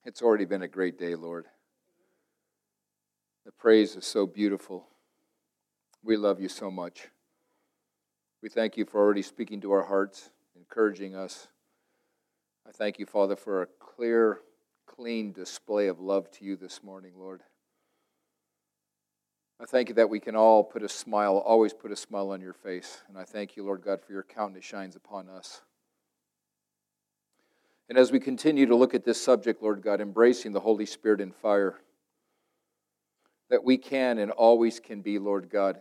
It's already been a great day, Lord. The praise is so beautiful. We love you so much. We thank you for already speaking to our hearts, encouraging us. I thank you, Father, for a clear, clean display of love to you this morning, Lord. I thank you that we can all put a smile, always put a smile on your face. And I thank you, Lord God, for your countenance shines upon us. And as we continue to look at this subject, Lord God, embracing the Holy Spirit in fire, that we can and always can be, Lord God,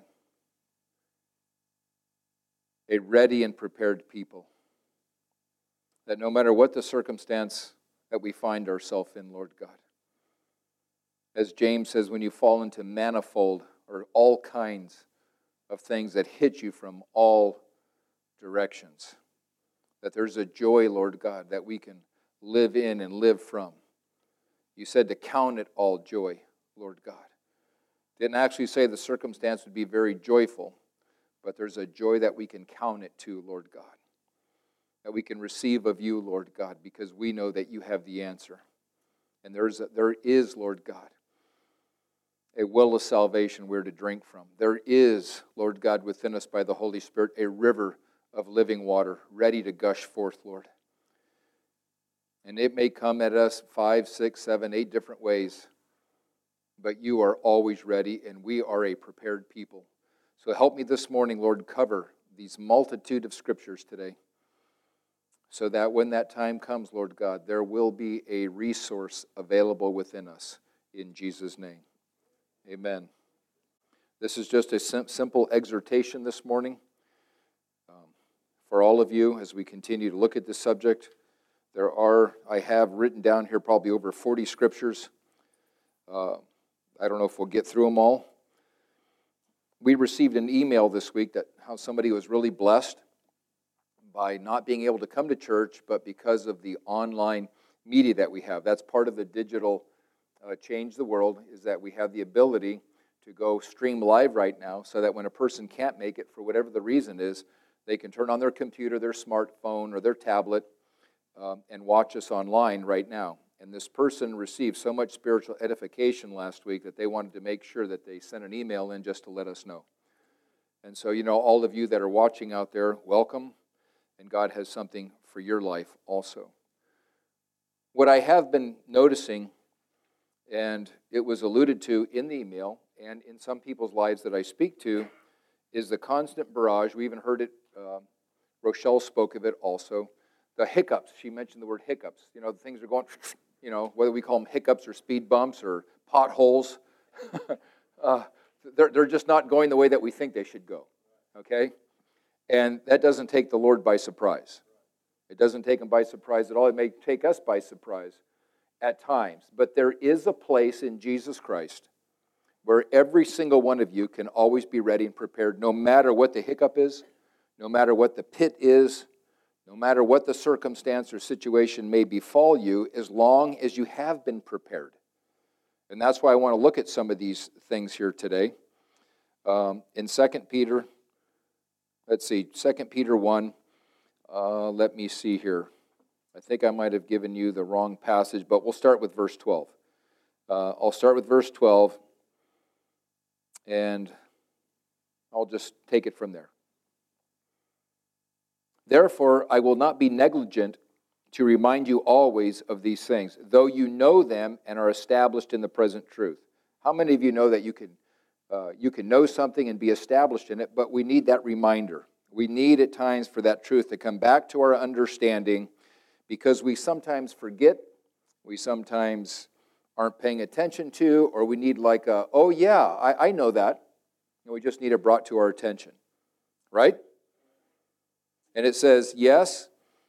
a ready and prepared people. That no matter what the circumstance that we find ourselves in, Lord God, as James says, when you fall into manifold or all kinds of things that hit you from all directions, that there's a joy, Lord God, that we can live in and live from. You said to count it all joy, Lord God. Didn't actually say the circumstance would be very joyful, but there's a joy that we can count it to, Lord God, that we can receive of you, Lord God, because we know that you have the answer. And there is, Lord God, a well of salvation we're to drink from. There is, Lord God, within us by the Holy Spirit, a river of living water ready to gush forth, Lord. And it may come at us 5, 6, 7, 8 different ways, but you are always ready, and we are a prepared people. So help me this morning, Lord, cover these multitude of scriptures today, so that when that time comes, Lord God, there will be a resource available within us. In Jesus' name, amen. This is just a simple exhortation this morning. For all of you, as we continue to look at this subject, I have written down here probably over 40 scriptures. I don't know if we'll get through them all. We received an email this week that how somebody was really blessed by not being able to come to church, but because of the online media that we have. That's part of the digital change the world, is that we have the ability to go stream live right now, so that when a person can't make it for whatever the reason is, they can turn on their computer, their smartphone, or their tablet and watch us online right now. And this person received so much spiritual edification last week that they wanted to make sure that they sent an email in just to let us know. And so, all of you that are watching out there, welcome. And God has something for your life also. What I have been noticing, and it was alluded to in the email and in some people's lives that I speak to, is the constant barrage. We even heard it, Rochelle spoke of it also. The hiccups, she mentioned the word hiccups. The things are going, whether we call them hiccups or speed bumps or potholes, they're just not going the way that we think they should go, okay? And that doesn't take the Lord by surprise. It doesn't take him by surprise at all. It may take us by surprise at times. But there is a place in Jesus Christ where every single one of you can always be ready and prepared, no matter what the hiccup is, no matter what the pit is, no matter what the circumstance or situation may befall you, as long as you have been prepared. And that's why I want to look at some of these things here today. In 2 Peter, 2 Peter 1, let me see here. I think I might have given you the wrong passage, but we'll start with verse 12. I'll start with verse 12, and I'll just take it from there. Therefore, I will not be negligent to remind you always of these things, though you know them and are established in the present truth. How many of you know that you can know something and be established in it, but we need that reminder. We need at times for that truth to come back to our understanding, because we sometimes forget, we sometimes aren't paying attention to, or we need I know that. And we just need it brought to our attention. Right? And it says, yes,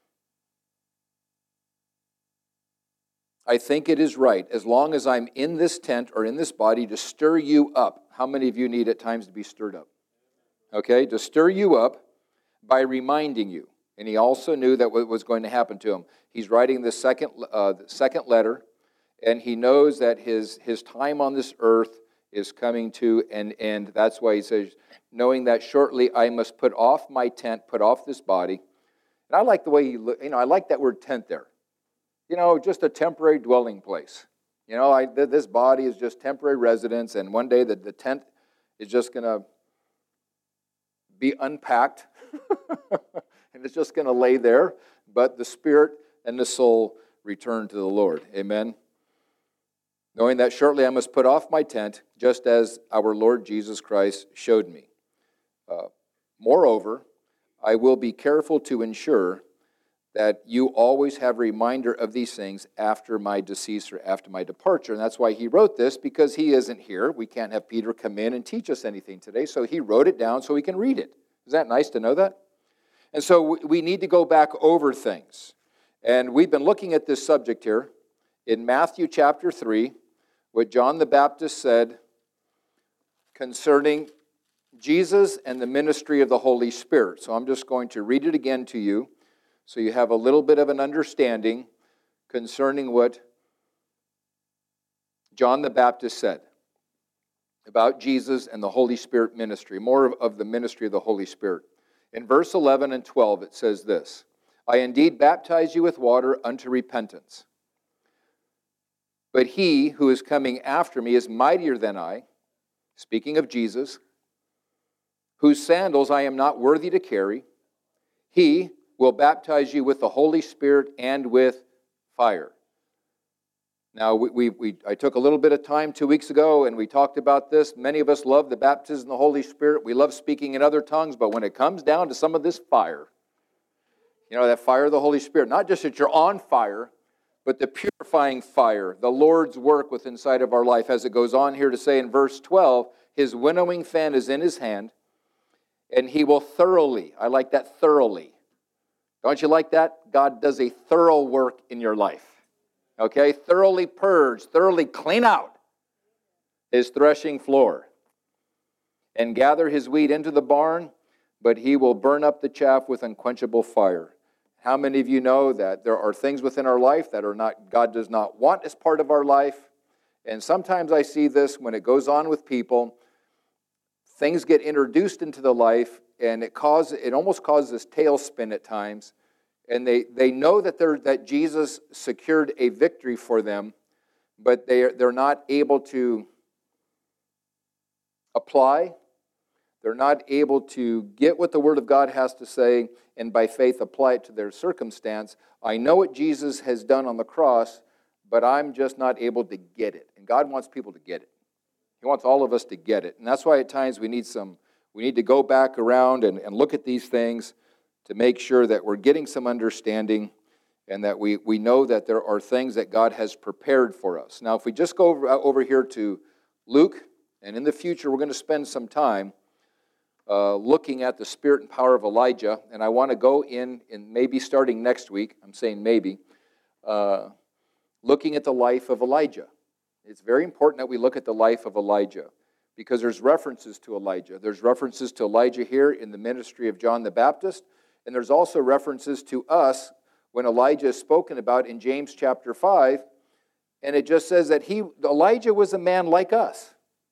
I think it is right, as long as I'm in this tent or in this body, to stir you up. How many of you need at times to be stirred up? Okay, to stir you up by reminding you. And he also knew that what was going to happen to him. He's writing the second letter, and he knows that his time on this earth is coming to an end. That's why he says, knowing that shortly I must put off my tent, put off this body. And I like the way I like that word tent there. just a temporary dwelling place. This body is just temporary residence, and one day the tent is just going to be unpacked, and it's just going to lay there, but the spirit and the soul return to the Lord. Amen? Knowing that shortly I must put off my tent, just as our Lord Jesus Christ showed me. Moreover, I will be careful to ensure that you always have a reminder of these things after my decease or after my departure. And that's why he wrote this, because he isn't here. We can't have Peter come in and teach us anything today, so he wrote it down so we can read it. Is that nice to know that? And so we need to go back over things. And we've been looking at this subject here in Matthew chapter 3, what John the Baptist said concerning Jesus and the ministry of the Holy Spirit. So I'm just going to read it again to you, so you have a little bit of an understanding concerning what John the Baptist said about Jesus and the Holy Spirit ministry, more of the ministry of the Holy Spirit. In verse 11 and 12, it says this, I indeed baptize you with water unto repentance. But he who is coming after me is mightier than I, speaking of Jesus, whose sandals I am not worthy to carry. He will baptize you with the Holy Spirit and with fire. Now, I took a little bit of time 2 weeks ago, and we talked about this. Many of us love the baptism of the Holy Spirit. We love speaking in other tongues, but when it comes down to some of this fire, that fire of the Holy Spirit, not just that you're on fire, but the purifying fire, the Lord's work within inside of our life, as it goes on here to say in verse 12, his winnowing fan is in his hand, and he will thoroughly, I like that, thoroughly. Don't you like that? God does a thorough work in your life. Okay? Thoroughly purge, thoroughly clean out his threshing floor, and gather his wheat into the barn, but he will burn up the chaff with unquenchable fire. How many of you know that there are things within our life that God does not want as part of our life? And sometimes I see this when it goes on with people. Things get introduced into the life, and it almost causes this tailspin at times. And they know that Jesus secured a victory for them, but they're not able to apply. They're not able to get what the Word of God has to say and by faith apply it to their circumstance. I know what Jesus has done on the cross, but I'm just not able to get it. And God wants people to get it. He wants all of us to get it. And that's why at times we need to go back around and look at these things to make sure that we're getting some understanding and that we know that there are things that God has prepared for us. Now, if we just go over here to Luke, and in the future we're going to spend some time looking at the spirit and power of Elijah, and I want to go in maybe starting next week, I'm saying maybe, looking at the life of Elijah. It's very important that we look at the life of Elijah because there's references to Elijah. There's references to Elijah here in the ministry of John the Baptist, and there's also references to us when Elijah is spoken about in James chapter 5, and it just says that Elijah was a man like us,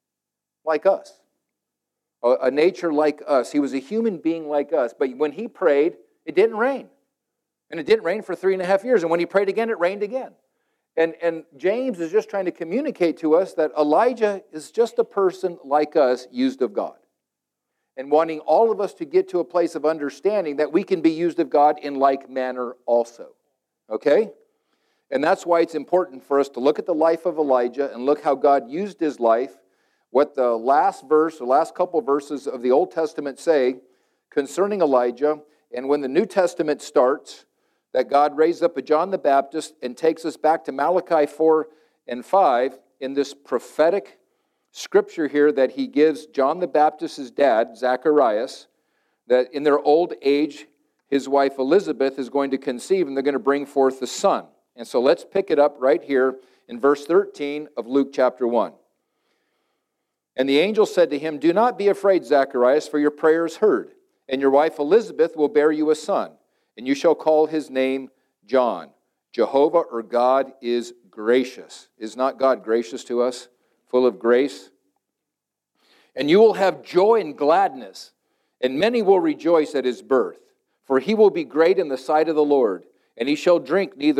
a nature like us. He was a human being like us, but when he prayed, it didn't rain. And it didn't rain for 3.5 years, and when he prayed again, it rained again. And James is just trying to communicate to us that Elijah is just a person like us, used of God. And wanting all of us to get to a place of understanding that we can be used of God in like manner also. Okay? And that's why it's important for us to look at the life of Elijah and look how God used his life, what the last couple of verses of the Old Testament say concerning Elijah, and when the New Testament starts, that God raised up a John the Baptist and takes us back to Malachi 4 and 5 in this prophetic scripture here that he gives John the Baptist's dad, Zacharias, that in their old age, his wife Elizabeth is going to conceive and they're going to bring forth a son. And so let's pick it up right here in verse 13 of Luke chapter 1. And the angel said to him, "Do not be afraid, Zacharias, for your prayer is heard, and your wife Elizabeth will bear you a son. And you shall call his name John. Jehovah or God is gracious." Is not God gracious to us? Full of grace? "And you will have joy and gladness, and many will rejoice at his birth. For he will be great in the sight of the Lord, and he shall drink neither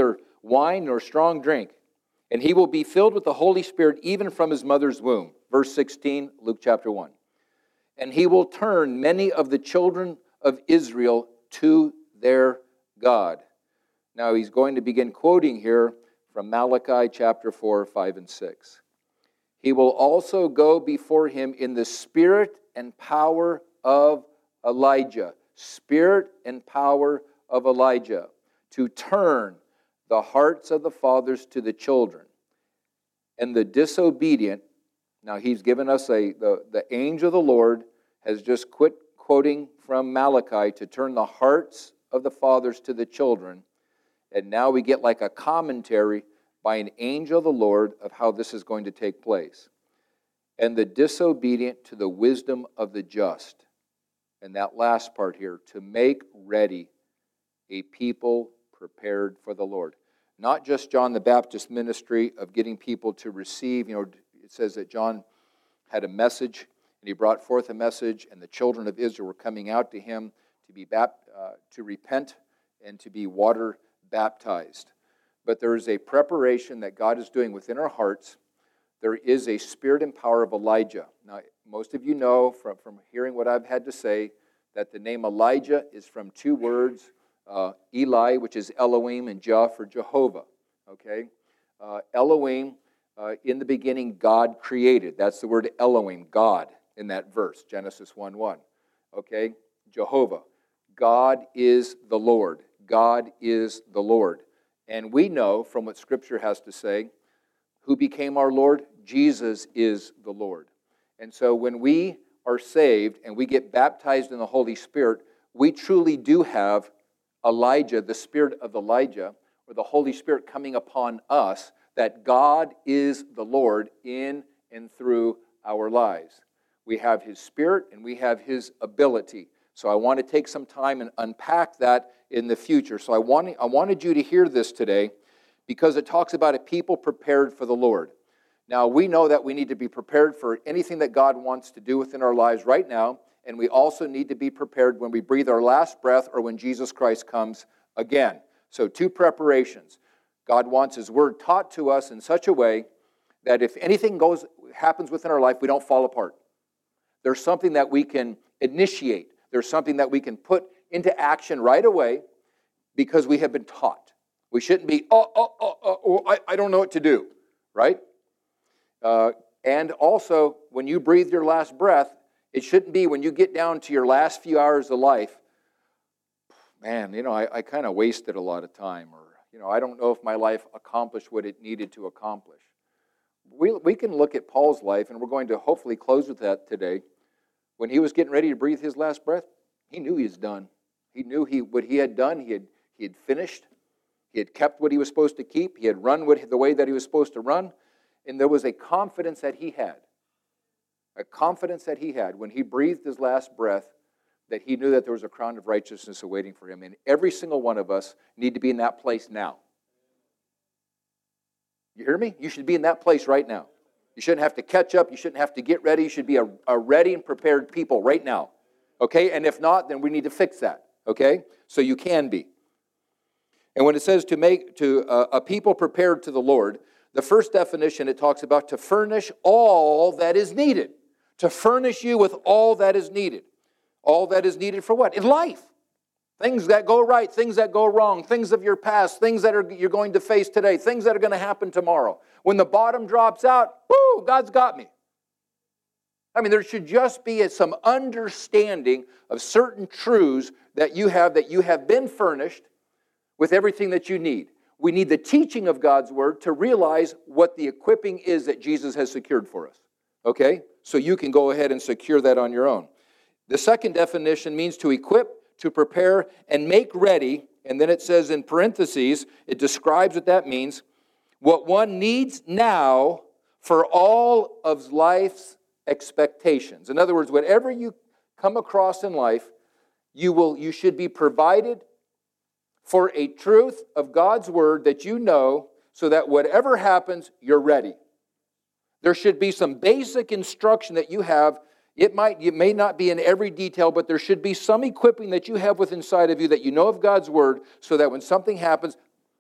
wine nor strong drink. And he will be filled with the Holy Spirit even from his mother's womb. Verse 16, Luke chapter 1. And he will turn many of the children of Israel to their God. Now he's going to begin quoting here from Malachi chapter 4, 5, and 6. He will also go before him in the spirit and power of Elijah. Spirit and power of Elijah. To turn the hearts of the fathers to the children, and the disobedient. Now he's given us the angel of the Lord has just quit quoting from Malachi to turn the hearts of the fathers to the children, and now we get like a commentary by an angel of the Lord of how this is going to take place. And the disobedient to the wisdom of the just. And that last part here, to make ready a people prepared for the Lord. Not just John the Baptist ministry of getting people to receive. You know, it says that John had a message, and he brought forth a message, and the children of Israel were coming out to him to repent and to be water baptized. But there is a preparation that God is doing within our hearts. There is a spirit and power of Elijah. Now, most of you know from hearing what I've had to say that the name Elijah is from two words. Eli, which is Elohim, and Jah for Jehovah. Okay? Elohim, in the beginning, God created. That's the word Elohim, God, in that verse, Genesis 1:1. Okay? Jehovah. God is the Lord. God is the Lord. And we know from what Scripture has to say, who became our Lord? Jesus is the Lord. And so when we are saved and we get baptized in the Holy Spirit, we truly do have Elijah, the spirit of Elijah, or the Holy Spirit coming upon us, that God is the Lord in and through our lives. We have His Spirit and we have His ability. So I want to take some time and unpack that in the future. So I wanted you to hear this today because it talks about a people prepared for the Lord. Now, we know that we need to be prepared for anything that God wants to do within our lives right now, and we also need to be prepared when we breathe our last breath or when Jesus Christ comes again. So 2 preparations. God wants His Word taught to us in such a way that if anything happens within our life, we don't fall apart. There's something that we can initiate. There's something that we can put into action right away because we have been taught. We shouldn't be, I don't know what to do, right? And also, when you breathe your last breath, it shouldn't be when you get down to your last few hours of life, man, I kind of wasted a lot of time, or, I don't know if my life accomplished what it needed to accomplish. We can look at Paul's life, and we're going to hopefully close with that today. When he was getting ready to breathe his last breath, he knew he was done. He knew what he had done, he had finished. He had kept what he was supposed to keep. He had run the way that he was supposed to run. And there was a confidence that he had. A confidence that he had when he breathed his last breath, that he knew that there was a crown of righteousness awaiting for him. And every single one of us need to be in that place now. You hear me? You should be in that place right now. You shouldn't have to catch up. You shouldn't have to get ready. You should be a ready and prepared people right now. Okay? And if not, then we need to fix that. Okay? So you can be. And when it says to make a people prepared to the Lord, the first definition it talks about to furnish all that is needed. To furnish you with all that is needed. All that is needed for what? In life. Things that go right, things that go wrong, things of your past, things that you're going to face today, things that are going to happen tomorrow. When the bottom drops out, whoo, God's got me. I mean, there should just be some understanding of certain truths that you have been furnished with everything that you need. We need the teaching of God's Word to realize what the equipping is that Jesus has secured for us. Okay? So you can go ahead and secure that on your own. The second definition means to equip, to prepare, and make ready. And then it says in parentheses, it describes what that means. What one needs now for all of life's expectations. In other words, whatever you come across in life, you should be provided for a truth of God's Word that you know, so that whatever happens, you're ready. There should be some basic instruction that you have. It may not be in every detail, but there should be some equipping that you have within inside of you that you know of God's Word, so that when something happens,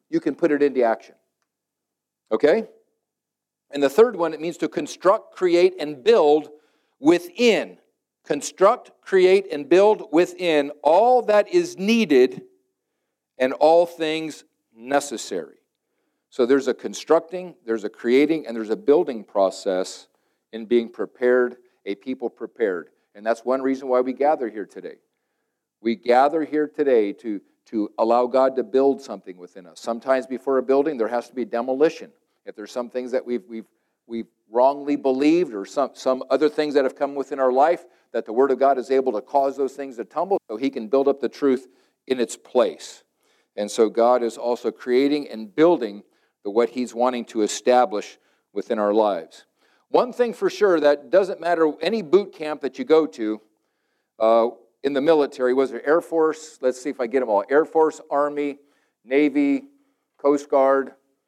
you can put it into action. Okay? And the third one, it means to construct, create, and build within. Construct, create, and build within all that is needed and all things necessary. So there's a constructing, there's a creating, and there's a building process in being prepared, a people prepared. And that's one reason why we gather here today. We gather here today to allow God to build something within us. Sometimes before a building, there has to be demolition. If there's some things that we've wrongly believed or some other things that have come within our life, that the Word of God is able to cause those things to tumble so He can build up the truth in its place. And so God is also creating and building what He's wanting to establish within our lives. One thing for sure, that doesn't matter any boot camp that you go to in the military, was there Air Force, let's see if I get them all, Air Force, Army, Navy, Coast Guard,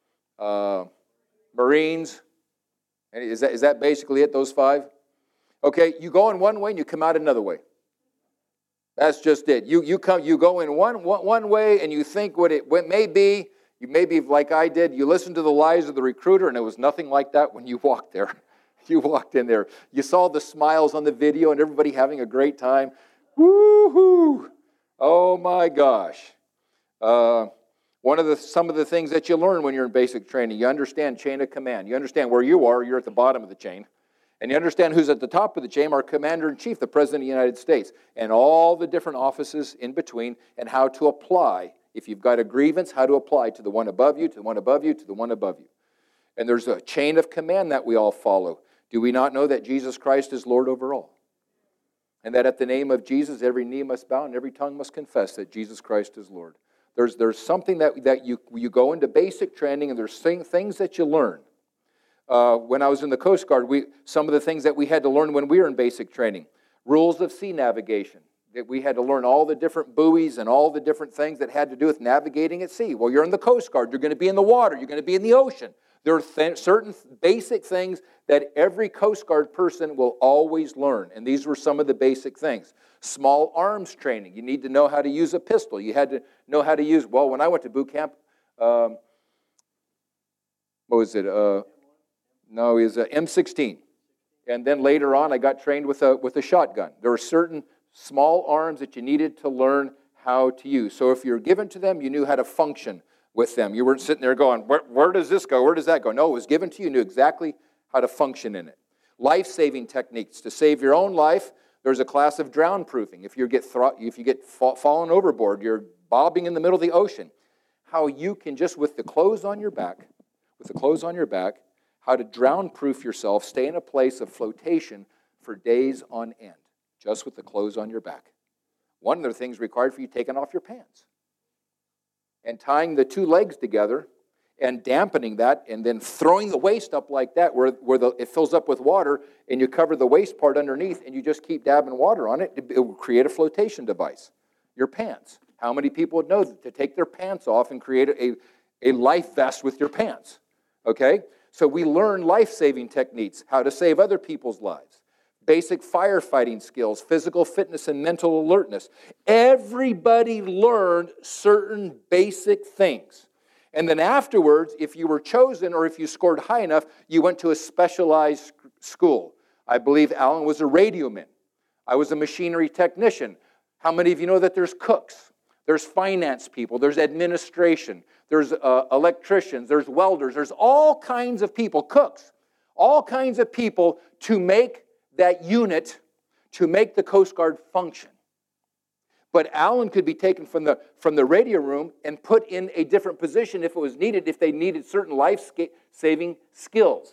Marines. And is that basically it, those five? Okay, you go in one way and you come out another way. That's just it. You go in one way and you think what it may be. You may be like I did. You listen to the lies of the recruiter, and it was nothing like that when you walked there. You walked in there. You saw the smiles on the video and everybody having a great time. Woo-hoo! Oh my gosh. Some of the things that you learn when you're in basic training, you understand chain of command. You understand where you are, you're at the bottom of the chain. And you understand who's at the top of the chain, our Commander-in-Chief, the President of the United States, and all the different offices in between, and how to apply. If you've got a grievance, how to apply to the one above you, to the one above you, to the one above you. And there's a chain of command that we all follow. Do we not know that Jesus Christ is Lord over all? And that at the name of Jesus, every knee must bow and every tongue must confess that Jesus Christ is Lord. There's something that you go into basic training, and there's things that you learn. When I was in the Coast Guard, some of the things that we had to learn when we were in basic training. Rules of sea navigation. That we had to learn all the different buoys and all the different things that had to do with navigating at sea. Well, you're in the Coast Guard. You're going to be in the water. You're going to be in the ocean. There are certain basic things that every Coast Guard person will always learn. And these were some of the basic things. Small arms training. You need to know how to use a pistol. You had to know how to use, well, when I went to boot camp, what was it? No, it was an M16. And then later on, I got trained with a shotgun. There were certain small arms that you needed to learn how to use. So if you're given to them, you knew how to function with them. You weren't sitting there going, where does this go? Where does that go? No, it was given to you. You knew exactly how to function in it. Life-saving techniques. To save your own life, there's a class of drown-proofing. If you get fallen overboard, you're bobbing in the middle of the ocean. How you can just, with the clothes on your back, how to drown-proof yourself, stay in a place of flotation for days on end, just with the clothes on your back. One of the things required for you taking off your pants and tying the two legs together and dampening that and then throwing the waist up like that where it fills up with water, and you cover the waist part underneath and you just keep dabbing water on it. It will create a flotation device. Your pants. How many people would know to take their pants off and create a life vest with your pants? Okay? So we learn life-saving techniques, how to save other people's lives. Basic firefighting skills, physical fitness, and mental alertness. Everybody learned certain basic things. And then afterwards, if you were chosen or if you scored high enough, you went to a specialized school. I believe Alan was a radioman. I was a machinery technician. How many of you know that there's cooks? There's finance people. There's administration. There's electricians. There's welders. There's all kinds of people, cooks, all kinds of people to make that unit, to make the Coast Guard function. But Alan could be taken from the radio room and put in a different position if it was needed, if they needed certain life-saving skills.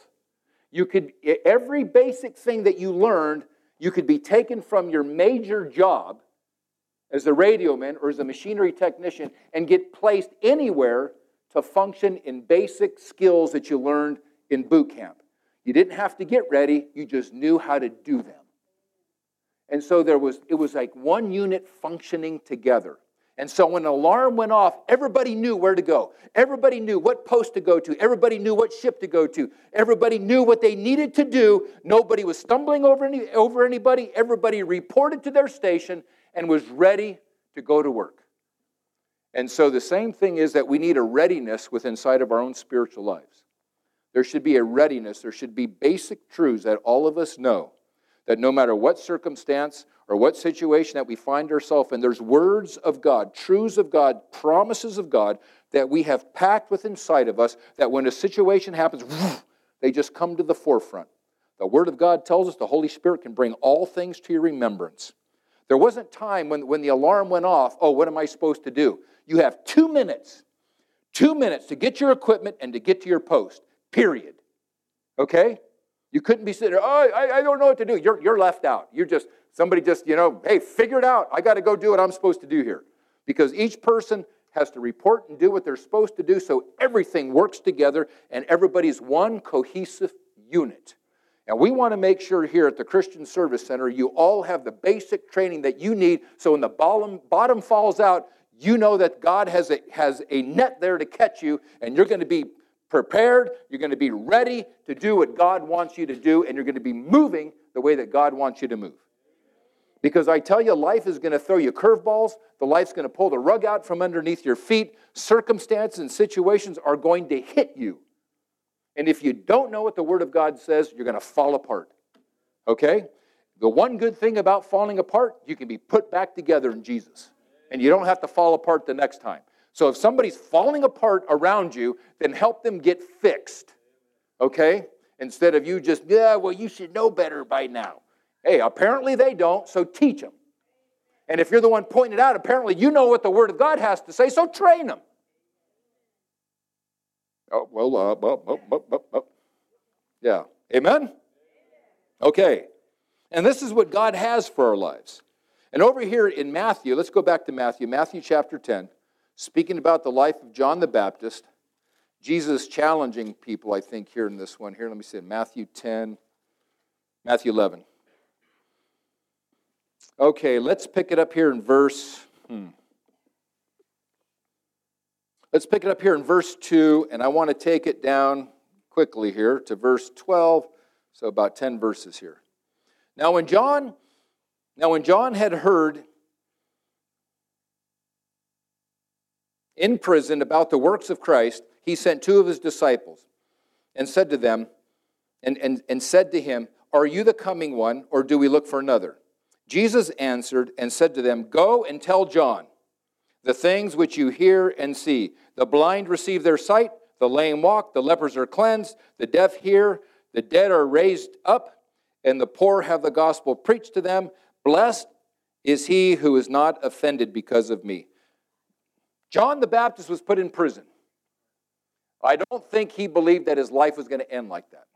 Every basic thing that you learned, you could be taken from your major job as a radioman or as a machinery technician and get placed anywhere to function in basic skills that you learned in boot camp. You didn't have to get ready, you just knew how to do them. And so it was like one unit functioning together. And so when an alarm went off, everybody knew where to go. Everybody knew what post to go to. Everybody knew what ship to go to. Everybody knew what they needed to do. Nobody was stumbling over anybody. Everybody reported to their station and was ready to go to work. And so the same thing is that we need a readiness within inside of our own spiritual lives. There should be a readiness. There should be basic truths that all of us know, that no matter what circumstance or what situation that we find ourselves in, there's words of God, truths of God, promises of God that we have packed within inside of us, that when a situation happens, they just come to the forefront. The Word of God tells us the Holy Spirit can bring all things to your remembrance. There wasn't time when the alarm went off, oh, what am I supposed to do? You have 2 minutes to get your equipment and to get to your post, period. Okay? You couldn't be sitting there, oh, I don't know what to do. You're left out. Somebody just, hey, figure it out. I got to go do what I'm supposed to do here. Because each person has to report and do what they're supposed to do so everything works together and everybody's one cohesive unit. And we want to make sure here at the Christian Service Center you all have the basic training that you need so when the bottom falls out, you know that God has a net there to catch you, and you're going to be prepared, you're going to be ready to do what God wants you to do, and you're going to be moving the way that God wants you to move. Because I tell you, life is going to throw you curveballs, the life's going to pull the rug out from underneath your feet, circumstances and situations are going to hit you. And if you don't know what the Word of God says, you're going to fall apart. Okay? The one good thing about falling apart, you can be put back together in Jesus. And you don't have to fall apart the next time. So if somebody's falling apart around you, then help them get fixed. Okay? Instead of you just, you should know better by now. Hey, apparently they don't, so teach them. And if you're the one pointing it out, apparently you know what the Word of God has to say, so train them. Yeah. Amen? Okay. And this is what God has for our lives. And over here in Matthew, let's go back to Matthew chapter 10, speaking about the life of John the Baptist. Jesus challenging people, I think, here in this one. Here, let me see, Matthew 11. Okay, let's pick it up here in verse... Let's pick it up here in verse 2, and I want to take it down quickly here to verse 12, so about 10 verses here. Now when John had heard in prison about the works of Christ, he sent 2 of his disciples and said to them, and said to him, are you the coming one, or do we look for another? Jesus answered and said to them, go and tell John the things which you hear and see. The blind receive their sight, the lame walk, the lepers are cleansed, the deaf hear, the dead are raised up, and the poor have the gospel preached to them. Blessed is he who is not offended because of me. John the Baptist was put in prison. I don't think he believed that his life was going to end like that.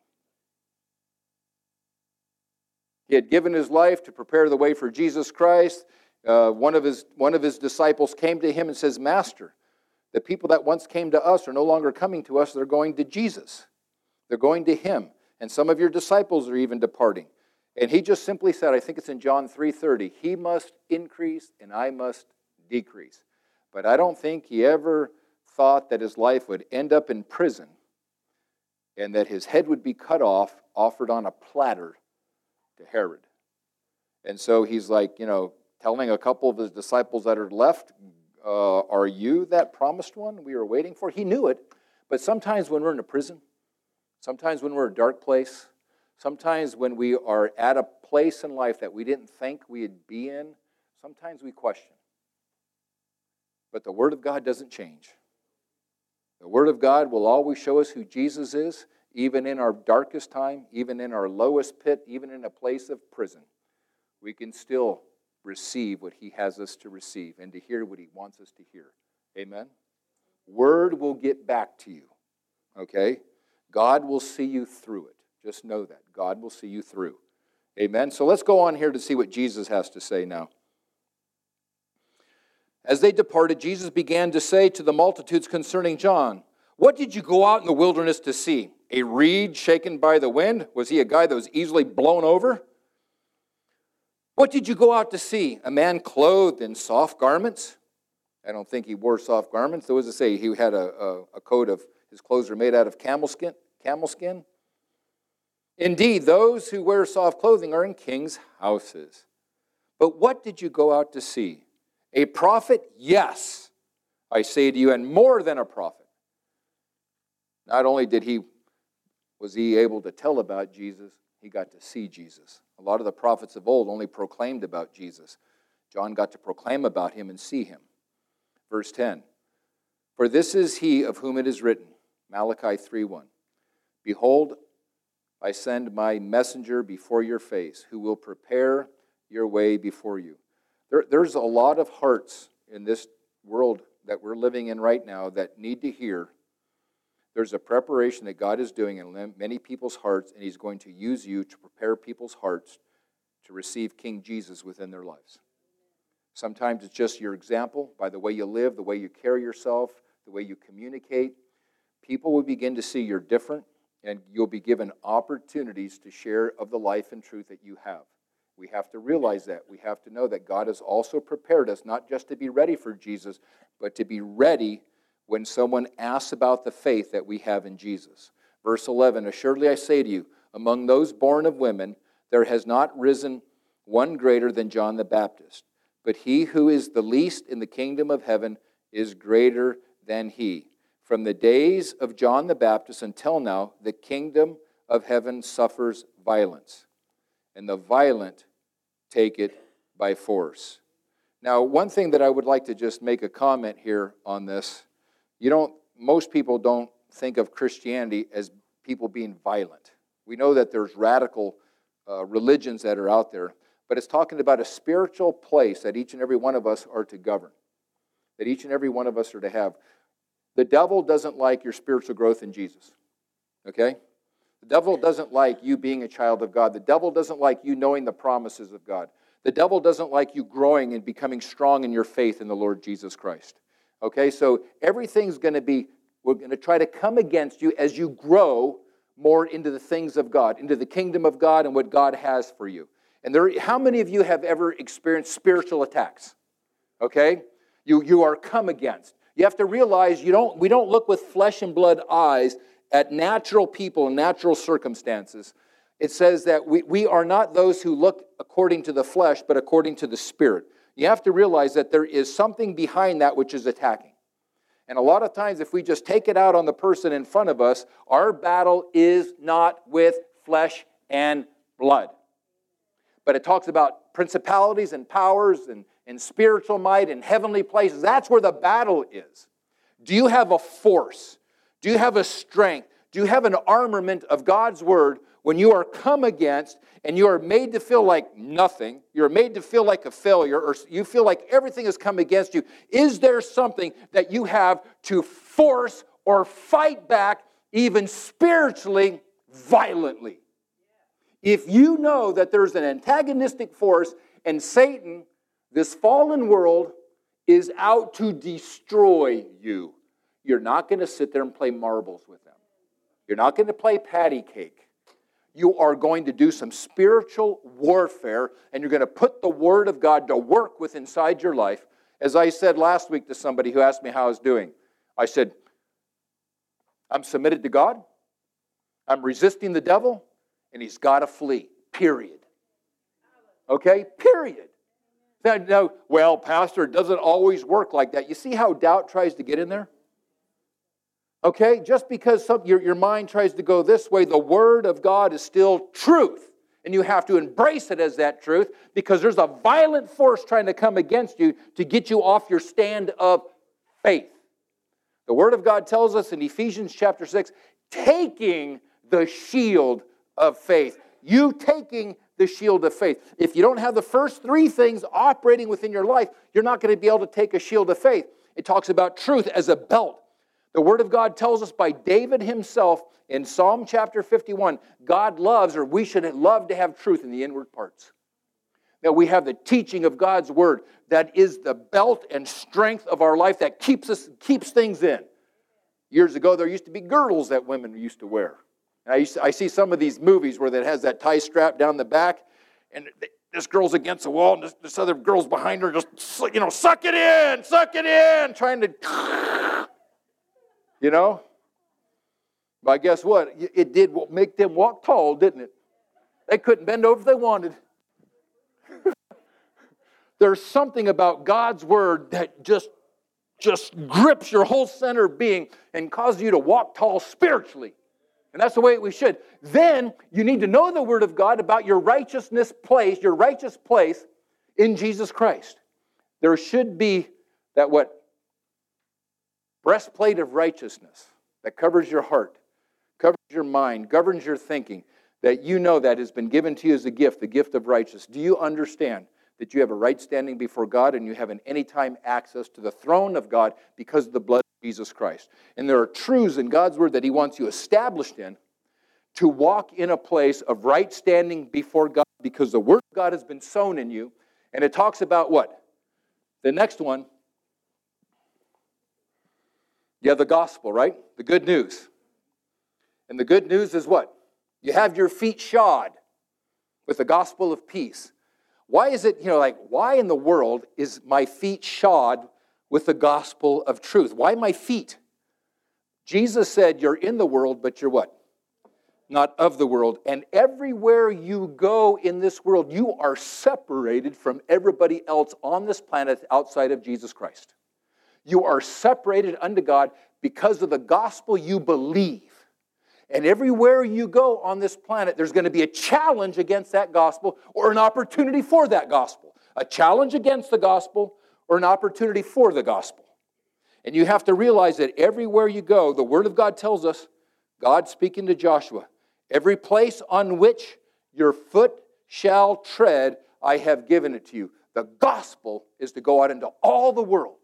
He had given his life to prepare the way for Jesus Christ. One of his disciples came to him and says, Master, the people that once came to us are no longer coming to us. They're going to Jesus. They're going to him. And some of your disciples are even departing. And he just simply said, I think it's in John 3:30, he must increase and I must decrease. But I don't think he ever thought that his life would end up in prison and that his head would be cut off, offered on a platter to Herod. And so he's like, telling a couple of his disciples that are left, are you that promised one we were waiting for? He knew it, but sometimes when we're in a prison, sometimes when we're in a dark place, sometimes when we are at a place in life that we didn't think we'd be in, sometimes we question. But the Word of God doesn't change. The Word of God will always show us who Jesus is, even in our darkest time, even in our lowest pit, even in a place of prison. We can still receive what he has us to receive and to hear what he wants us to hear. Amen? Word will get back to you. Okay? God will see you through it. Just know that. God will see you through. Amen? So let's go on here to see what Jesus has to say now. As they departed, Jesus began to say to the multitudes concerning John, what did you go out in the wilderness to see? A reed shaken by the wind? Was he a guy that was easily blown over? What did you go out to see? A man clothed in soft garments? I don't think he wore soft garments. There was to say he had a coat of, his clothes were made out of camel skin. Indeed, those who wear soft clothing are in kings' houses. But what did you go out to see? A prophet? Yes. I say to you, and more than a prophet. Not only was he able to tell about Jesus, he got to see Jesus. A lot of the prophets of old only proclaimed about Jesus. John got to proclaim about him and see him. Verse 10, for this is he of whom it is written, Malachi 3:1, behold, I send my messenger before your face, who will prepare your way before you. There's a lot of hearts in this world that we're living in right now that need to hear. There's a preparation that God is doing in many people's hearts, and he's going to use you to prepare people's hearts to receive King Jesus within their lives. Sometimes it's just your example, by the way you live, the way you carry yourself, the way you communicate. People will begin to see you're different, and you'll be given opportunities to share of the life and truth that you have. We have to realize that. We have to know that God has also prepared us not just to be ready for Jesus, but to be ready when someone asks about the faith that we have in Jesus. Verse 11, assuredly I say to you, among those born of women, there has not risen one greater than John the Baptist. But he who is the least in the kingdom of heaven is greater than he. From the days of John the Baptist until now, the kingdom of heaven suffers violence, and the violent take it by force. Now, one thing that I would like to just make a comment here on this, most people don't think of Christianity as people being violent. We know that there's radical religions that are out there, but it's talking about a spiritual place that each and every one of us are to govern, that each and every one of us are to have. The devil doesn't like your spiritual growth in Jesus, okay? The devil doesn't like you being a child of God. The devil doesn't like you knowing the promises of God. The devil doesn't like you growing and becoming strong in your faith in the Lord Jesus Christ. Okay, so everything's going to be, we're going to try to come against you as you grow more into the things of God, into the kingdom of God and what God has for you. And how many of you have ever experienced spiritual attacks? Okay, you are come against. You have to realize we don't look with flesh and blood eyes at natural people and natural circumstances. It says that we are not those who look according to the flesh, but according to the Spirit. You have to realize that there is something behind that which is attacking. And a lot of times, if we just take it out on the person in front of us, our battle is not with flesh and blood. But it talks about principalities and powers and spiritual might and heavenly places. That's where the battle is. Do you have a force? Do you have a strength? Do you have an armament of God's Word when you are come against and you are made to feel like nothing, you're made to feel like a failure, or you feel like everything has come against you? Is there something that you have to force or fight back, even spiritually, violently? If you know that there's an antagonistic force and Satan, this fallen world, is out to destroy you, you're not going to sit there and play marbles with them. You're not going to play patty cake. You are going to do some spiritual warfare, and you're going to put the Word of God to work with inside your life. As I said last week to somebody who asked me how I was doing, I said, I'm submitted to God, I'm resisting the devil, and he's got to flee, period. Okay, period. Now, well, Pastor, it doesn't always work like that. You see how doubt tries to get in there? Okay, just because your mind tries to go this way, the Word of God is still truth. And you have to embrace it as that truth, because there's a violent force trying to come against you to get you off your stand of faith. The Word of God tells us in Ephesians chapter 6, taking the shield of faith. You taking the shield of faith. If you don't have the first three things operating within your life, you're not going to be able to take a shield of faith. It talks about truth as a belt. The Word of God tells us by David himself in Psalm chapter 51, God loves, or we should love to have truth in the inward parts. That we have the teaching of God's Word that is the belt and strength of our life that keeps things in. Years ago, there used to be girdles that women used to wear. I see some of these movies where that has that tie strap down the back, and this girl's against the wall, and this other girl's behind her just, suck it in, trying to, But guess what? It did make them walk tall, didn't it? They couldn't bend over if they wanted. There's something about God's Word that just just grips your whole center being and causes you to walk tall spiritually. And that's the way we should. Then you need to know the Word of God about your righteous place in Jesus Christ. There should be that breastplate of righteousness that covers your heart, covers your mind, governs your thinking, that you know that has been given to you as a gift, the gift of righteousness. Do you understand that you have a right standing before God and you have an anytime access to the throne of God because of the blood of Jesus Christ? And there are truths in God's Word that He wants you established in to walk in a place of right standing before God because the Word of God has been sown in you. And it talks about what? The next one. You have the gospel, right? The good news. And the good news is what? You have your feet shod with the gospel of peace. Why is it, why in the world is my feet shod with the gospel of truth? Why my feet? Jesus said, you're in the world, but you're what? Not of the world. And everywhere you go in this world, you are separated from everybody else on this planet outside of Jesus Christ. You are separated unto God because of the gospel you believe. And everywhere you go on this planet, there's going to be a challenge against that gospel or an opportunity for that gospel. A challenge against the gospel or an opportunity for the gospel. And you have to realize that everywhere you go, the Word of God tells us, God speaking to Joshua, every place on which your foot shall tread, I have given it to you. The gospel is to go out into all the world.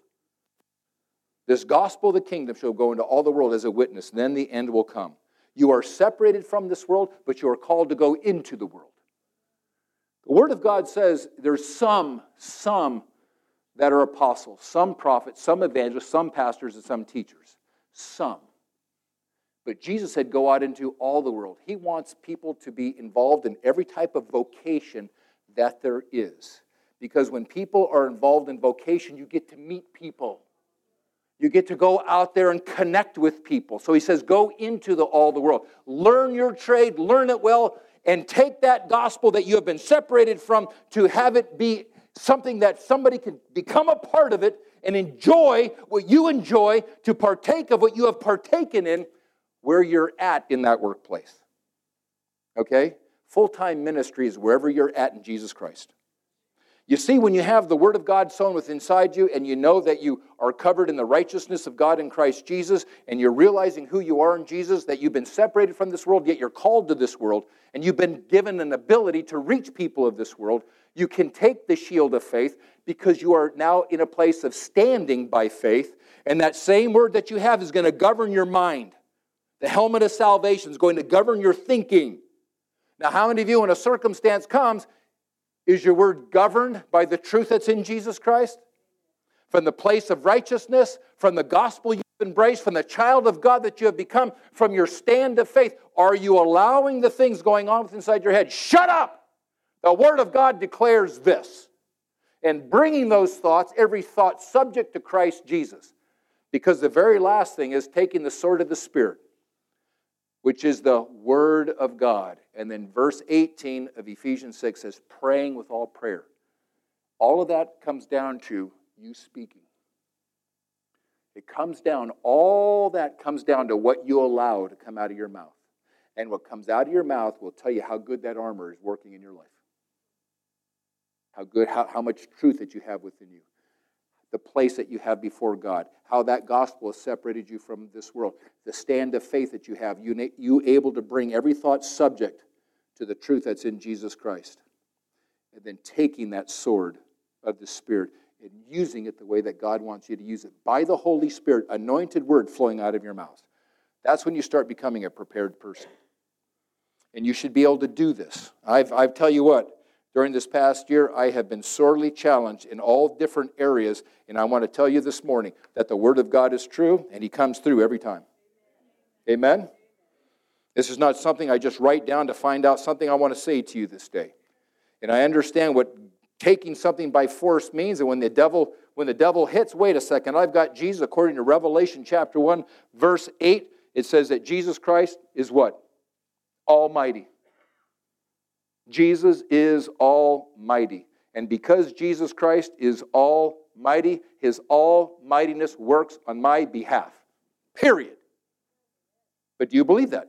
This gospel of the kingdom shall go into all the world as a witness, and then the end will come. You are separated from this world, but you are called to go into the world. The Word of God says there's some that are apostles, some prophets, some evangelists, some pastors, and some teachers. Some. But Jesus said, go out into all the world. He wants people to be involved in every type of vocation that there is. Because when people are involved in vocation, you get to meet people. You get to go out there and connect with people. So he says, go into all the world. Learn your trade, learn it well, and take that gospel that you have been separated from to have it be something that somebody can become a part of it and enjoy what you enjoy, to partake of what you have partaken in where you're at in that workplace. Okay? Full-time ministry is wherever you're at in Jesus Christ. You see, when you have the Word of God sown within inside you and you know that you are covered in the righteousness of God in Christ Jesus and you're realizing who you are in Jesus, that you've been separated from this world, yet you're called to this world, and you've been given an ability to reach people of this world, you can take the shield of faith because you are now in a place of standing by faith, and that same Word that you have is going to govern your mind. The helmet of salvation is going to govern your thinking. Now, how many of you, when a circumstance comes, is your word governed by the truth that's in Jesus Christ? From the place of righteousness, from the gospel you've embraced, from the child of God that you have become, from your stand of faith, are you allowing the things going on inside your head? Shut up! The Word of God declares this. And bringing those thoughts, every thought subject to Christ Jesus. Because the very last thing is taking the sword of the Spirit, which is the Word of God. And then verse 18 of Ephesians 6 says, praying with all prayer. All of that comes down to you speaking. All that comes down to what you allow to come out of your mouth. And what comes out of your mouth will tell you how good that armor is working in your life. How much truth that you have within you. The place that you have before God, how that gospel has separated you from this world, the stand of faith that you have, you able to bring every thought subject to the truth that's in Jesus Christ, and then taking that sword of the Spirit and using it the way that God wants you to use it, by the Holy Spirit, anointed word flowing out of your mouth. That's when you start becoming a prepared person. And you should be able to do this. I tell you what, during this past year, I have been sorely challenged in all different areas, and I want to tell you this morning that the Word of God is true, and He comes through every time. Amen? This is not something I just write down to find out something I want to say to you this day. And I understand what taking something by force means, and when the devil hits, wait a second, I've got Jesus, according to Revelation chapter 1, verse 8, it says that Jesus Christ is what? Almighty. Jesus is almighty. And because Jesus Christ is almighty, his almightiness works on my behalf. Period. But do you believe that?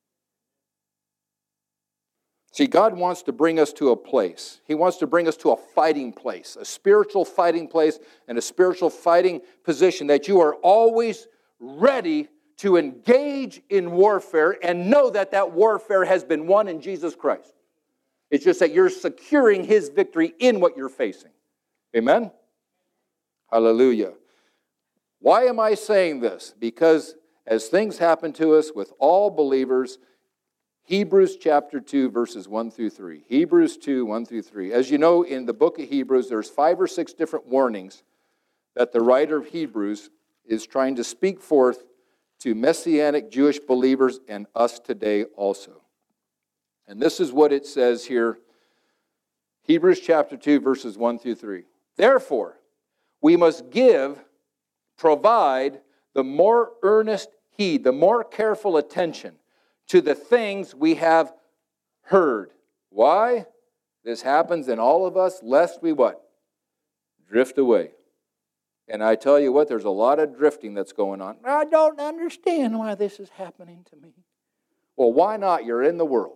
See, God wants to bring us to a place. He wants to bring us to a fighting place, a spiritual fighting place and a spiritual fighting position that you are always ready to engage in warfare and know that that warfare has been won in Jesus Christ. It's just that you're securing his victory in what you're facing. Amen? Hallelujah. Why am I saying this? Because as things happen to us with all believers, Hebrews chapter 2, verses 1 through 3. Hebrews 2, 1 through 3. As you know, in the book of Hebrews, there's 5 or 6 different warnings that the writer of Hebrews is trying to speak forth to Messianic Jewish believers and us today also. And this is what it says here. Hebrews chapter 2, verses 1 through 3. Therefore, we must provide the more earnest heed, the more careful attention to the things we have heard. Why? This happens in all of us, lest we what? Drift away. And I tell you what, there's a lot of drifting that's going on. I don't understand why this is happening to me. Well, why not? You're in the world.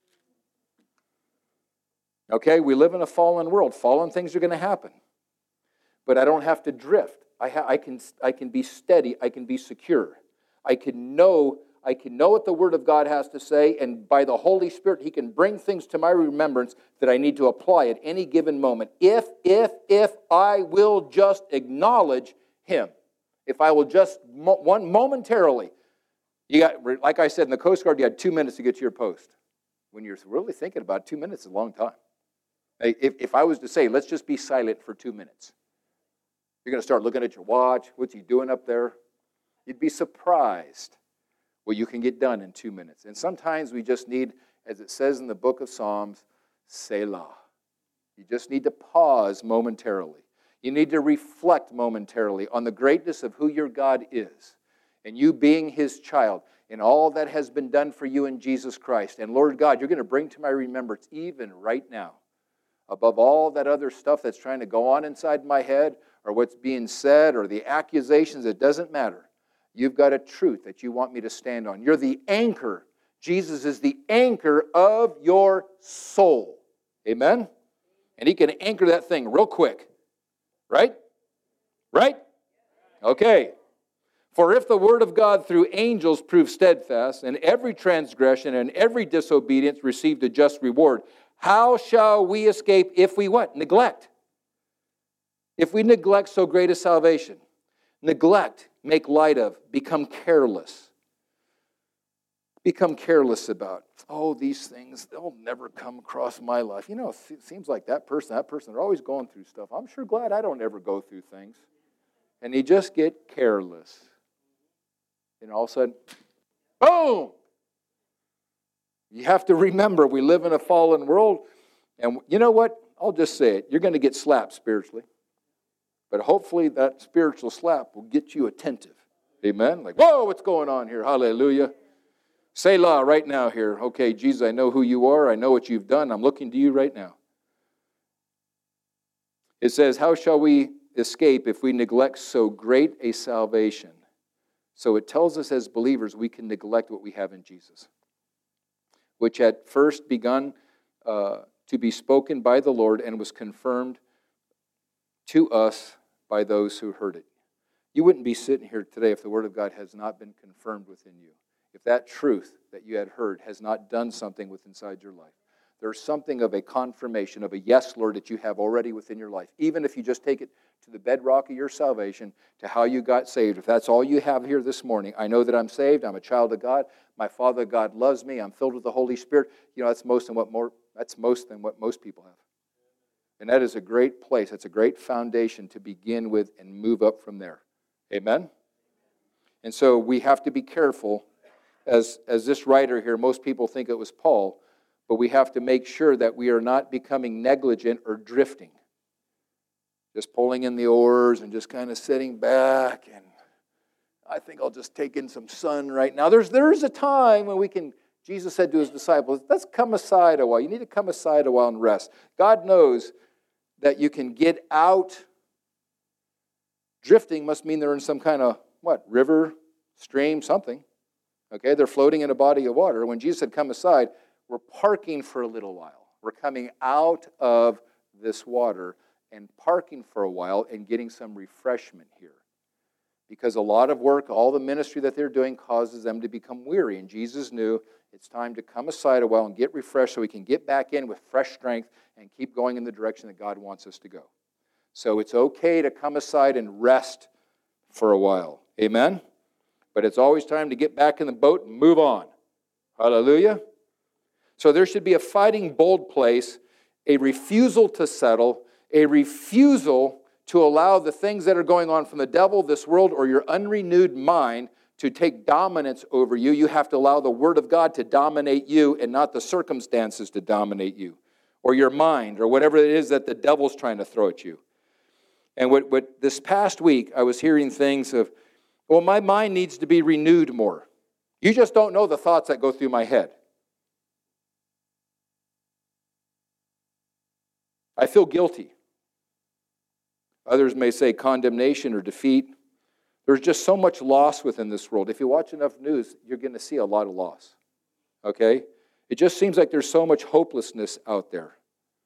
Okay, we live in a fallen world. Fallen things are going to happen. But I don't have to drift. I can be steady. I can be secure. I can know what the Word of God has to say, and by the Holy Spirit, He can bring things to my remembrance that I need to apply at any given moment. If I will just acknowledge Him, if I will just momentarily, you got, like I said in the Coast Guard, you had 2 minutes to get to your post. When you're really thinking about it, 2 minutes is a long time. If I was to say, let's just be silent for 2 minutes, you're going to start looking at your watch. What's he doing up there? You'd be surprised what you can get done in 2 minutes. And sometimes we just need, as it says in the book of Psalms, Selah. You just need to pause momentarily. You need to reflect momentarily on the greatness of who your God is, and you being His child, and all that has been done for you in Jesus Christ. And Lord God, you're going to bring to my remembrance even right now, above all that other stuff that's trying to go on inside my head, or what's being said, or the accusations, it doesn't matter. You've got a truth that you want me to stand on. You're the anchor. Jesus is the anchor of your soul. Amen? And He can anchor that thing real quick. Right? Right? Okay. For if the word of God through angels proved steadfast, and every transgression and every disobedience received a just reward, how shall we escape if we what? Neglect. If we neglect so great a salvation. Neglect, make light of, become careless. Become careless about, oh, these things, they'll never come across my life. You know, it seems like that person, they're always going through stuff. I'm sure glad I don't ever go through things. And you just get careless. And all of a sudden, boom! You have to remember, we live in a fallen world. And you know what? I'll just say it. You're going to get slapped spiritually. But hopefully that spiritual slap will get you attentive. Amen? Like, whoa, what's going on here? Hallelujah. Selah right now here. Okay, Jesus, I know who you are. I know what you've done. I'm looking to you right now. It says, how shall we escape if we neglect so great a salvation? So it tells us as believers we can neglect what we have in Jesus, which had first begun to be spoken by the Lord and was confirmed to us by those who heard it. You wouldn't be sitting here today if the Word of God has not been confirmed within you. If that truth that you had heard has not done something with inside your life. There's something of a confirmation of a yes, Lord, that you have already within your life. Even if you just take it to the bedrock of your salvation, to how you got saved. If that's all you have here this morning, I know that I'm saved, I'm a child of God, my Father God loves me, I'm filled with the Holy Spirit. You know, that's most than what most people have. And that is a great place. That's a great foundation to begin with and move up from there. Amen? And so we have to be careful. As this writer here, most people think it was Paul, but we have to make sure that we are not becoming negligent or drifting. Just pulling in the oars and just kind of sitting back, and I think I'll just take in some sun right now. There's a time when we can, Jesus said to His disciples, let's come aside a while. You need to come aside a while and rest. God knows that you can get out. Drifting must mean they're in some kind of, river, stream, something. Okay, they're floating in a body of water. When Jesus said, come aside, we're parking for a little while. We're coming out of this water and parking for a while and getting some refreshment here. Because a lot of work, all the ministry that they're doing causes them to become weary. And Jesus knew it's time to come aside a while and get refreshed so we can get back in with fresh strength and keep going in the direction that God wants us to go. So it's okay to come aside and rest for a while. Amen? But it's always time to get back in the boat and move on. Hallelujah? So there should be a fighting, bold place, a refusal to settle, a refusal to allow the things that are going on from the devil, this world, or your unrenewed mind to take dominance over you. You have to allow the Word of God to dominate you and not the circumstances to dominate you, or your mind, or whatever it is that the devil's trying to throw at you. And what this past week, I was hearing things of, well, my mind needs to be renewed more. You just don't know the thoughts that go through my head. I feel guilty. Others may say condemnation or defeat. There's just so much loss within this world. If you watch enough news, you're going to see a lot of loss. Okay? It just seems like there's so much hopelessness out there.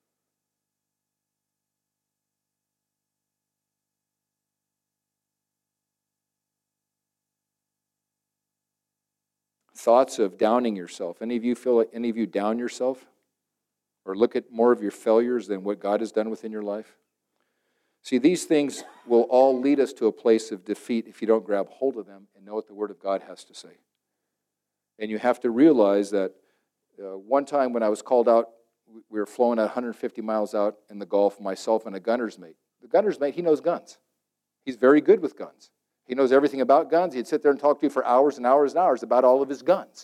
Thoughts of downing yourself. Any of you down yourself? Or look at more of your failures than what God has done within your life? See, these things will all lead us to a place of defeat if you don't grab hold of them and know what the Word of God has to say. And you have to realize that one time when I was called out, we were flowing at 150 miles out in the Gulf, myself and a gunner's mate. The gunner's mate, he knows guns. He's very good with guns. He knows everything about guns. He'd sit there and talk to you for hours and hours and hours about all of his guns.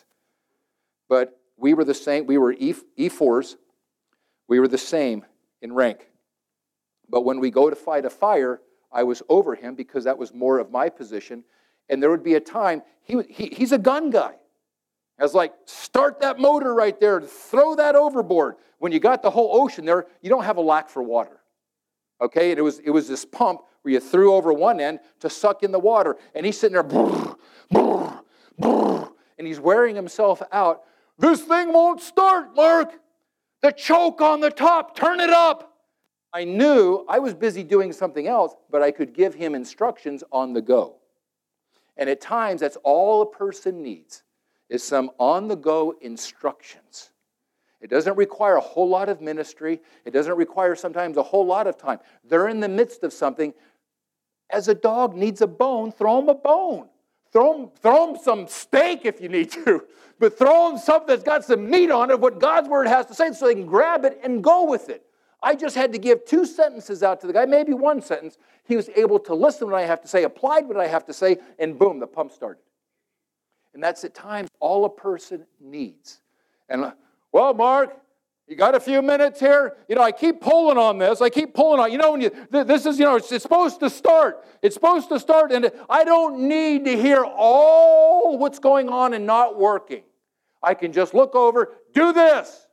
But we were the same. We were E4s. We were the same in rank. But when we go to fight a fire, I was over him because that was more of my position. And there would be a time, he's a gun guy. I was like, start that motor right there, throw that overboard. When you got the whole ocean there, you don't have a lack for water. Okay, and it was this pump where you threw over one end to suck in the water. And he's sitting there, brrr, brrr, brrr, and he's wearing himself out. This thing won't start, Mark. The choke on the top, turn it up. I knew I was busy doing something else, but I could give him instructions on the go. And at times, that's all a person needs, is some on-the-go instructions. It doesn't require a whole lot of ministry. It doesn't require sometimes a whole lot of time. They're in the midst of something. As a dog needs a bone, throw him a bone. Throw him some steak if you need to. But throw him something that's got some meat on it, what God's Word has to say, so they can grab it and go with it. I just had to give 2 sentences out to the guy, maybe 1 sentence. He was able to listen to what I have to say, applied what I have to say, and boom, the pump started. And that's at times all a person needs. And, well, Mark, you got a few minutes here? I keep pulling on this. I keep pulling on. When this is, it's supposed to start. It's supposed to start, and I don't need to hear all what's going on and not working. I can just look over, do this.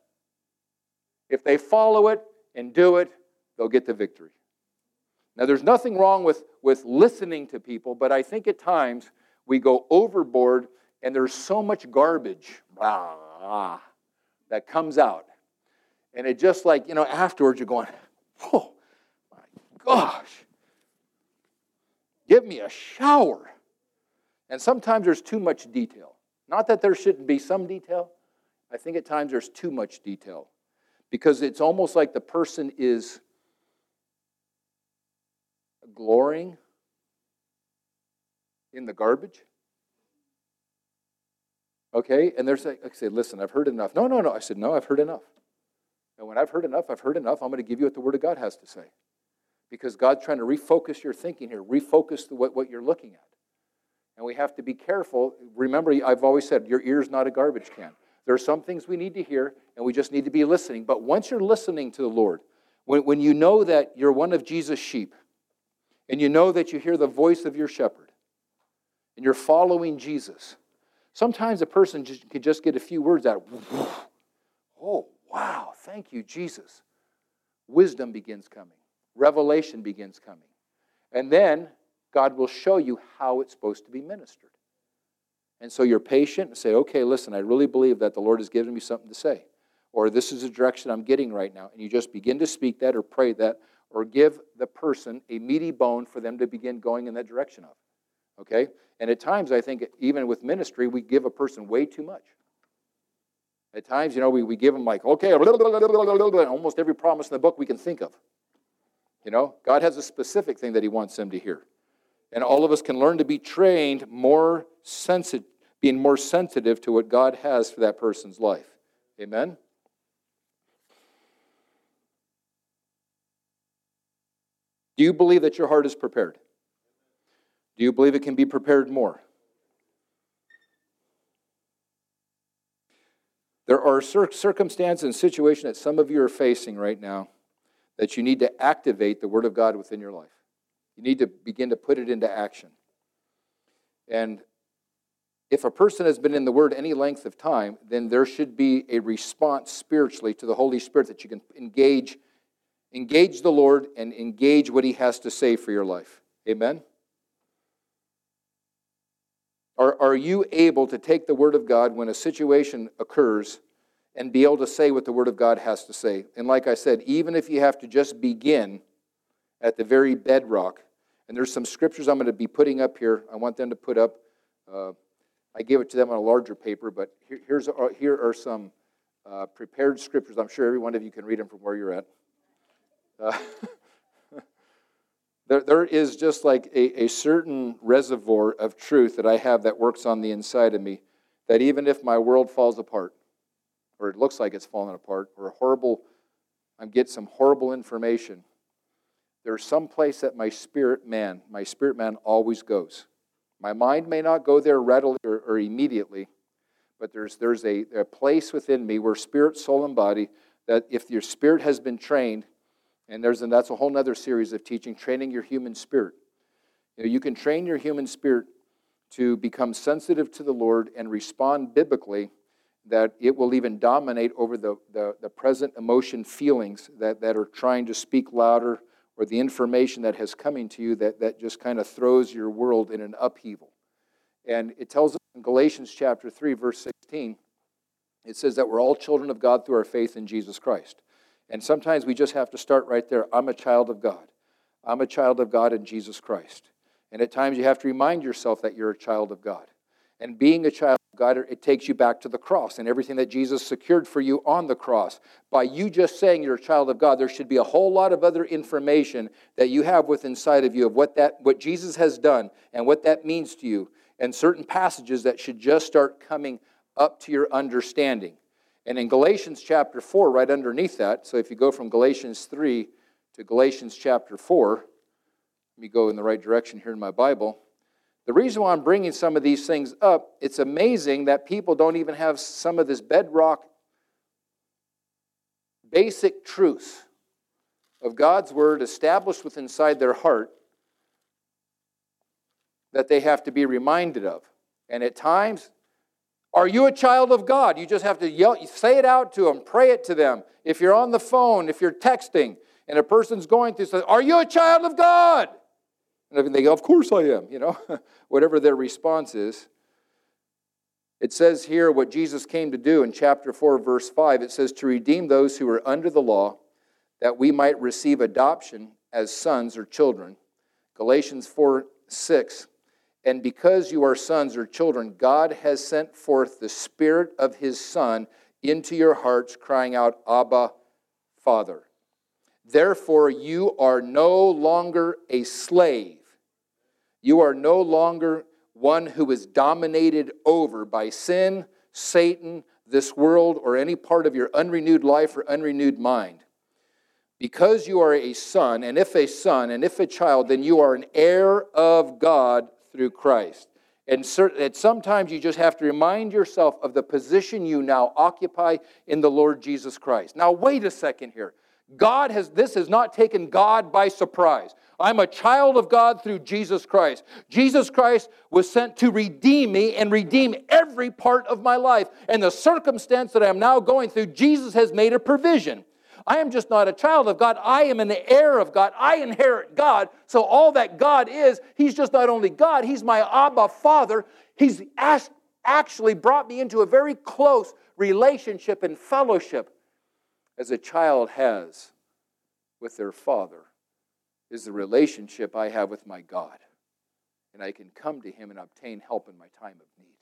If they follow it and do it, they'll get the victory. Now, there's nothing wrong with listening to people, but I think at times we go overboard and there's so much garbage that comes out. And it just like, afterwards you're going, oh my gosh, give me a shower. And sometimes there's too much detail. Not that there shouldn't be some detail. I think at times there's too much detail. Because it's almost like the person is glorying in the garbage. Okay? And they're saying, I say, listen, I've heard enough. No. I said, no, I've heard enough. And when I've heard enough. I'm going to give you what the Word of God has to say. Because God's trying to refocus your thinking here, refocus what you're looking at. And we have to be careful. Remember, I've always said, your ear's not a garbage can. There are some things we need to hear, and we just need to be listening. But once you're listening to the Lord, when you know that you're one of Jesus' sheep, and you know that you hear the voice of your shepherd, and you're following Jesus, sometimes a person can just get a few words out. Oh, wow, thank you, Jesus. Wisdom begins coming. revelation begins coming. And then God will show you how it's supposed to be ministered. And so you're patient and say, okay, listen, I really believe that the Lord has given me something to say. Or this is the direction I'm getting right now. And you just begin to speak that or pray that or give the person a meaty bone for them to begin going in that direction of. Okay? And at times, I think, even with ministry, we give a person way too much. At times, we give them like, okay, almost every promise in the book we can think of. God has a specific thing that he wants them to hear. And all of us can learn to be trained being more sensitive to what God has for that person's life. Amen? Do you believe that your heart is prepared? Do you believe it can be prepared more? There are circumstances and situations that some of you are facing right now that you need to activate the Word of God within your life. You need to begin to put it into action. And if a person has been in the Word any length of time, then there should be a response spiritually to the Holy Spirit that you can engage the Lord and engage what He has to say for your life. Amen? Are you able to take the Word of God when a situation occurs and be able to say what the Word of God has to say? And like I said, even if you have to just begin at the very bedrock, and there's some scriptures I'm going to be putting up here. I want them to put up. I gave it to them on a larger paper, but here are some prepared scriptures. I'm sure every one of you can read them from where you're at. There is just like a certain reservoir of truth that I have that works on the inside of me, that even if my world falls apart, or it looks like it's falling apart, or I get some horrible information, there's some place that my spirit man always goes. My mind may not go there readily or immediately, but there's a place within me where spirit, soul, and body, that if your spirit has been trained, and that's a whole other series of teaching, training your human spirit. You can train your human spirit to become sensitive to the Lord and respond biblically, that it will even dominate over the present emotion feelings that are trying to speak louder, or the information that has coming to you that just kind of throws your world in an upheaval. And it tells us in Galatians chapter 3, verse 16, it says that we're all children of God through our faith in Jesus Christ. And sometimes we just have to start right there. I'm a child of God. I'm a child of God in Jesus Christ. And at times you have to remind yourself that you're a child of God. And being a child of God, it takes you back to the cross and everything that Jesus secured for you on the cross. By you just saying you're a child of God, there should be a whole lot of other information that you have within inside of you of what Jesus has done and what that means to you, and certain passages that should just start coming up to your understanding. And in Galatians chapter 4, right underneath that, so if you go from Galatians 3 to Galatians chapter 4, let me go in the right direction here in my Bible. The reason why I'm bringing some of these things up, it's amazing that people don't even have some of this bedrock basic truth of God's Word established within inside their heart that they have to be reminded of. And at times, are you a child of God? You just have to yell, say it out to them, pray it to them. If you're on the phone, if you're texting, and a person's going through something, are you a child of God? And they go, of course I am, whatever their response is. It says here what Jesus came to do in chapter 4, verse 5. It says, to redeem those who are under the law, that we might receive adoption as sons or children. Galatians 4, 6. And because you are sons or children, God has sent forth the Spirit of His Son into your hearts, crying out, Abba, Father. Therefore, you are no longer a slave. You are no longer one who is dominated over by sin, Satan, this world, or any part of your unrenewed life or unrenewed mind. Because you are a son, and if a child, then you are an heir of God through Christ. And sometimes you just have to remind yourself of the position you now occupy in the Lord Jesus Christ. Now, wait a second here. This has not taken God by surprise. I'm a child of God through Jesus Christ. Jesus Christ was sent to redeem me and redeem every part of my life. And the circumstance that I am now going through, Jesus has made a provision. I am just not a child of God. I am an heir of God. I inherit God. So all that God is, He's just not only God, He's my Abba Father. He's actually brought me into a very close relationship and fellowship as a child has with their father, is the relationship I have with my God. And I can come to Him and obtain help in my time of need.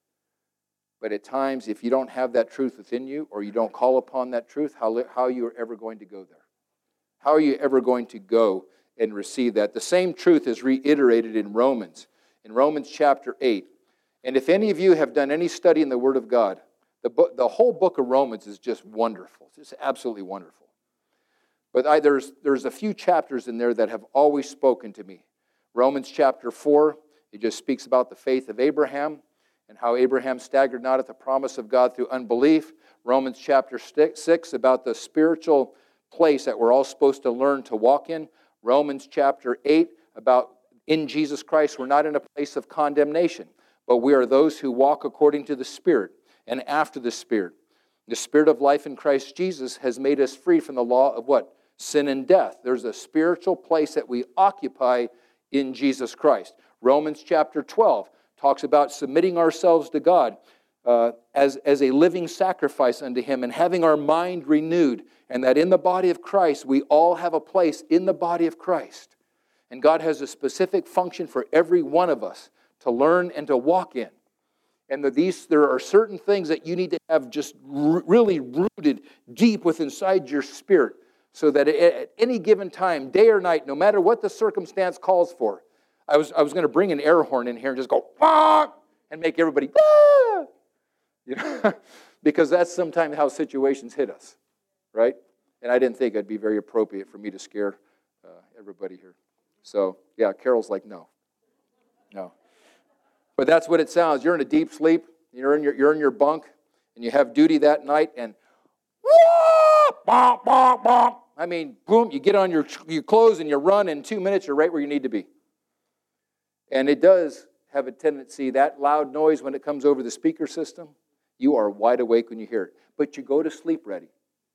But at times, if you don't have that truth within you, or you don't call upon that truth, how are you ever going to go there? How are you ever going to go and receive that? The same truth is reiterated in Romans chapter 8. And if any of you have done any study in the Word of God, the whole book of Romans is just wonderful. It's just absolutely wonderful. But there's a few chapters in there that have always spoken to me. Romans chapter 4, it just speaks about the faith of Abraham and how Abraham staggered not at the promise of God through unbelief. Romans chapter 6, about the spiritual place that we're all supposed to learn to walk in. Romans chapter 8, about in Jesus Christ, we're not in a place of condemnation, but we are those who walk according to the Spirit and after the Spirit. The Spirit of life in Christ Jesus has made us free from the law of what? Sin and death. There's a spiritual place that we occupy in Jesus Christ. Romans chapter 12 talks about submitting ourselves to God as a living sacrifice unto Him and having our mind renewed, and that in the body of Christ, we all have a place in the body of Christ. And God has a specific function for every one of us to learn and to walk in. And there are certain things that you need to have just really rooted deep within inside your spirit, so that at any given time, day or night, no matter what the circumstance calls for, I was going to bring an air horn in here and just go, "Ah!" and make everybody, "Ah!" You know? Because that's sometimes how situations hit us, right? And I didn't think it'd be very appropriate for me to scare everybody here. So, yeah, Carol's like, no. But that's what it sounds. You're in a deep sleep, you're in your bunk, and you have duty that night, and bonk, bonk, bonk. I mean, boom, you get on your clothes and you run, in 2 minutes you're right where you need to be. And it does have a tendency, that loud noise when it comes over the speaker system, you are wide awake when you hear it. But you go to sleep ready.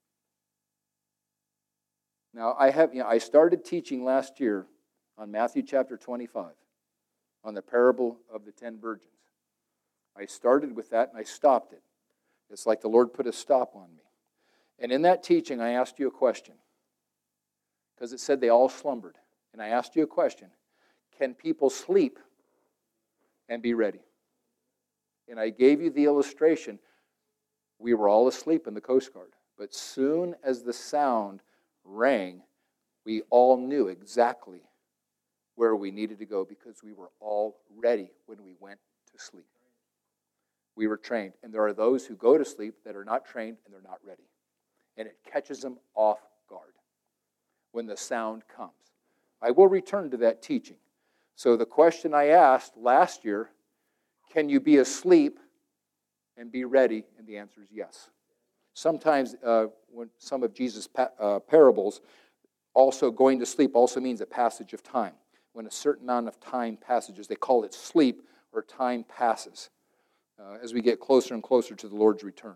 Now, I started teaching last year on Matthew chapter 25, on the parable of the 10 virgins. I started with that and I stopped it. It's like the Lord put a stop on me. And in that teaching, I asked you a question. Because it said they all slumbered. And I asked you a question. Can people sleep and be ready? And I gave you the illustration. We were all asleep in the Coast Guard. But soon as the sound rang, we all knew exactly where we needed to go, because we were all ready when we went to sleep. We were trained. And there are those who go to sleep that are not trained and they're not ready. And it catches them off guard when the sound comes. I will return to that teaching. So the question I asked last year, can you be asleep and be ready? And the answer is yes. Sometimes when some of Jesus' parables, also going to sleep also means a passage of time. When a certain amount of time passages, they call it sleep, or time passes, as we get closer and closer to the Lord's return.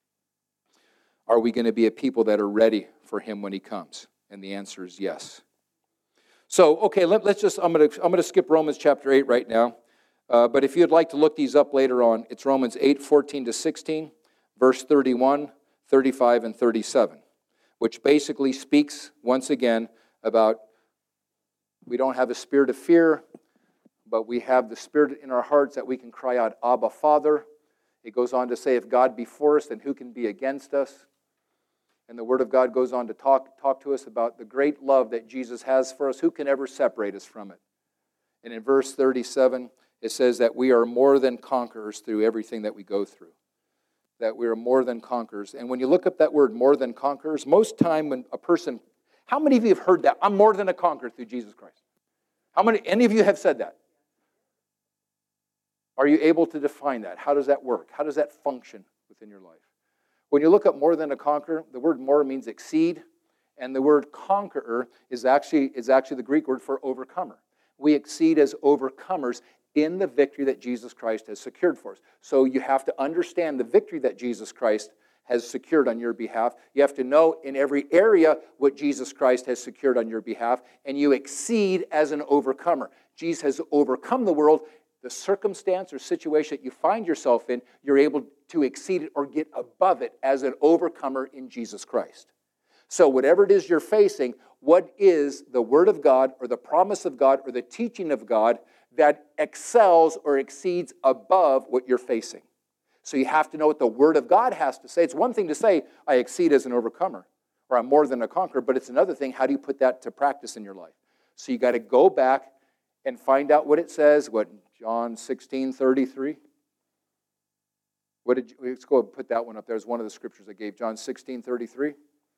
Are we going to be a people that are ready for Him when He comes? And the answer is yes. So, okay, I'm going to skip Romans chapter 8 right now. But if you'd like to look these up later on, it's Romans 8, 14 to 16, verse 31, 35, and 37, which basically speaks, once again, about we don't have a spirit of fear, but we have the Spirit in our hearts that we can cry out, Abba, Father. It goes on to say, if God be for us, then who can be against us? And the Word of God goes on to talk to us about the great love that Jesus has for us. Who can ever separate us from it? And in verse 37, it says that we are more than conquerors through everything that we go through. That we are more than conquerors. And when you look up that word, more than conquerors, most time when a person, how many of you have heard that? I'm more than a conqueror through Jesus Christ. Any of you have said that? Are you able to define that? How does that work? How does that function within your life? When you look up more than a conqueror, the word more means exceed, and the word conqueror is actually the Greek word for overcomer. We exceed as overcomers in the victory that Jesus Christ has secured for us. So you have to understand the victory that Jesus Christ has secured on your behalf. You have to know in every area what Jesus Christ has secured on your behalf, and you exceed as an overcomer. Jesus has overcome the world. The circumstance or situation that you find yourself in, you're able to exceed it or get above it as an overcomer in Jesus Christ. So whatever it is you're facing, what is the Word of God or the promise of God or the teaching of God that excels or exceeds above what you're facing? So you have to know what the Word of God has to say. It's one thing to say, I exceed as an overcomer, or I'm more than a conqueror, but it's another thing, how do you put that to practice in your life? So you got to go back and find out what it says, what John 16:33. Let's go and put that one up there as one of the scriptures I gave, John 16:33.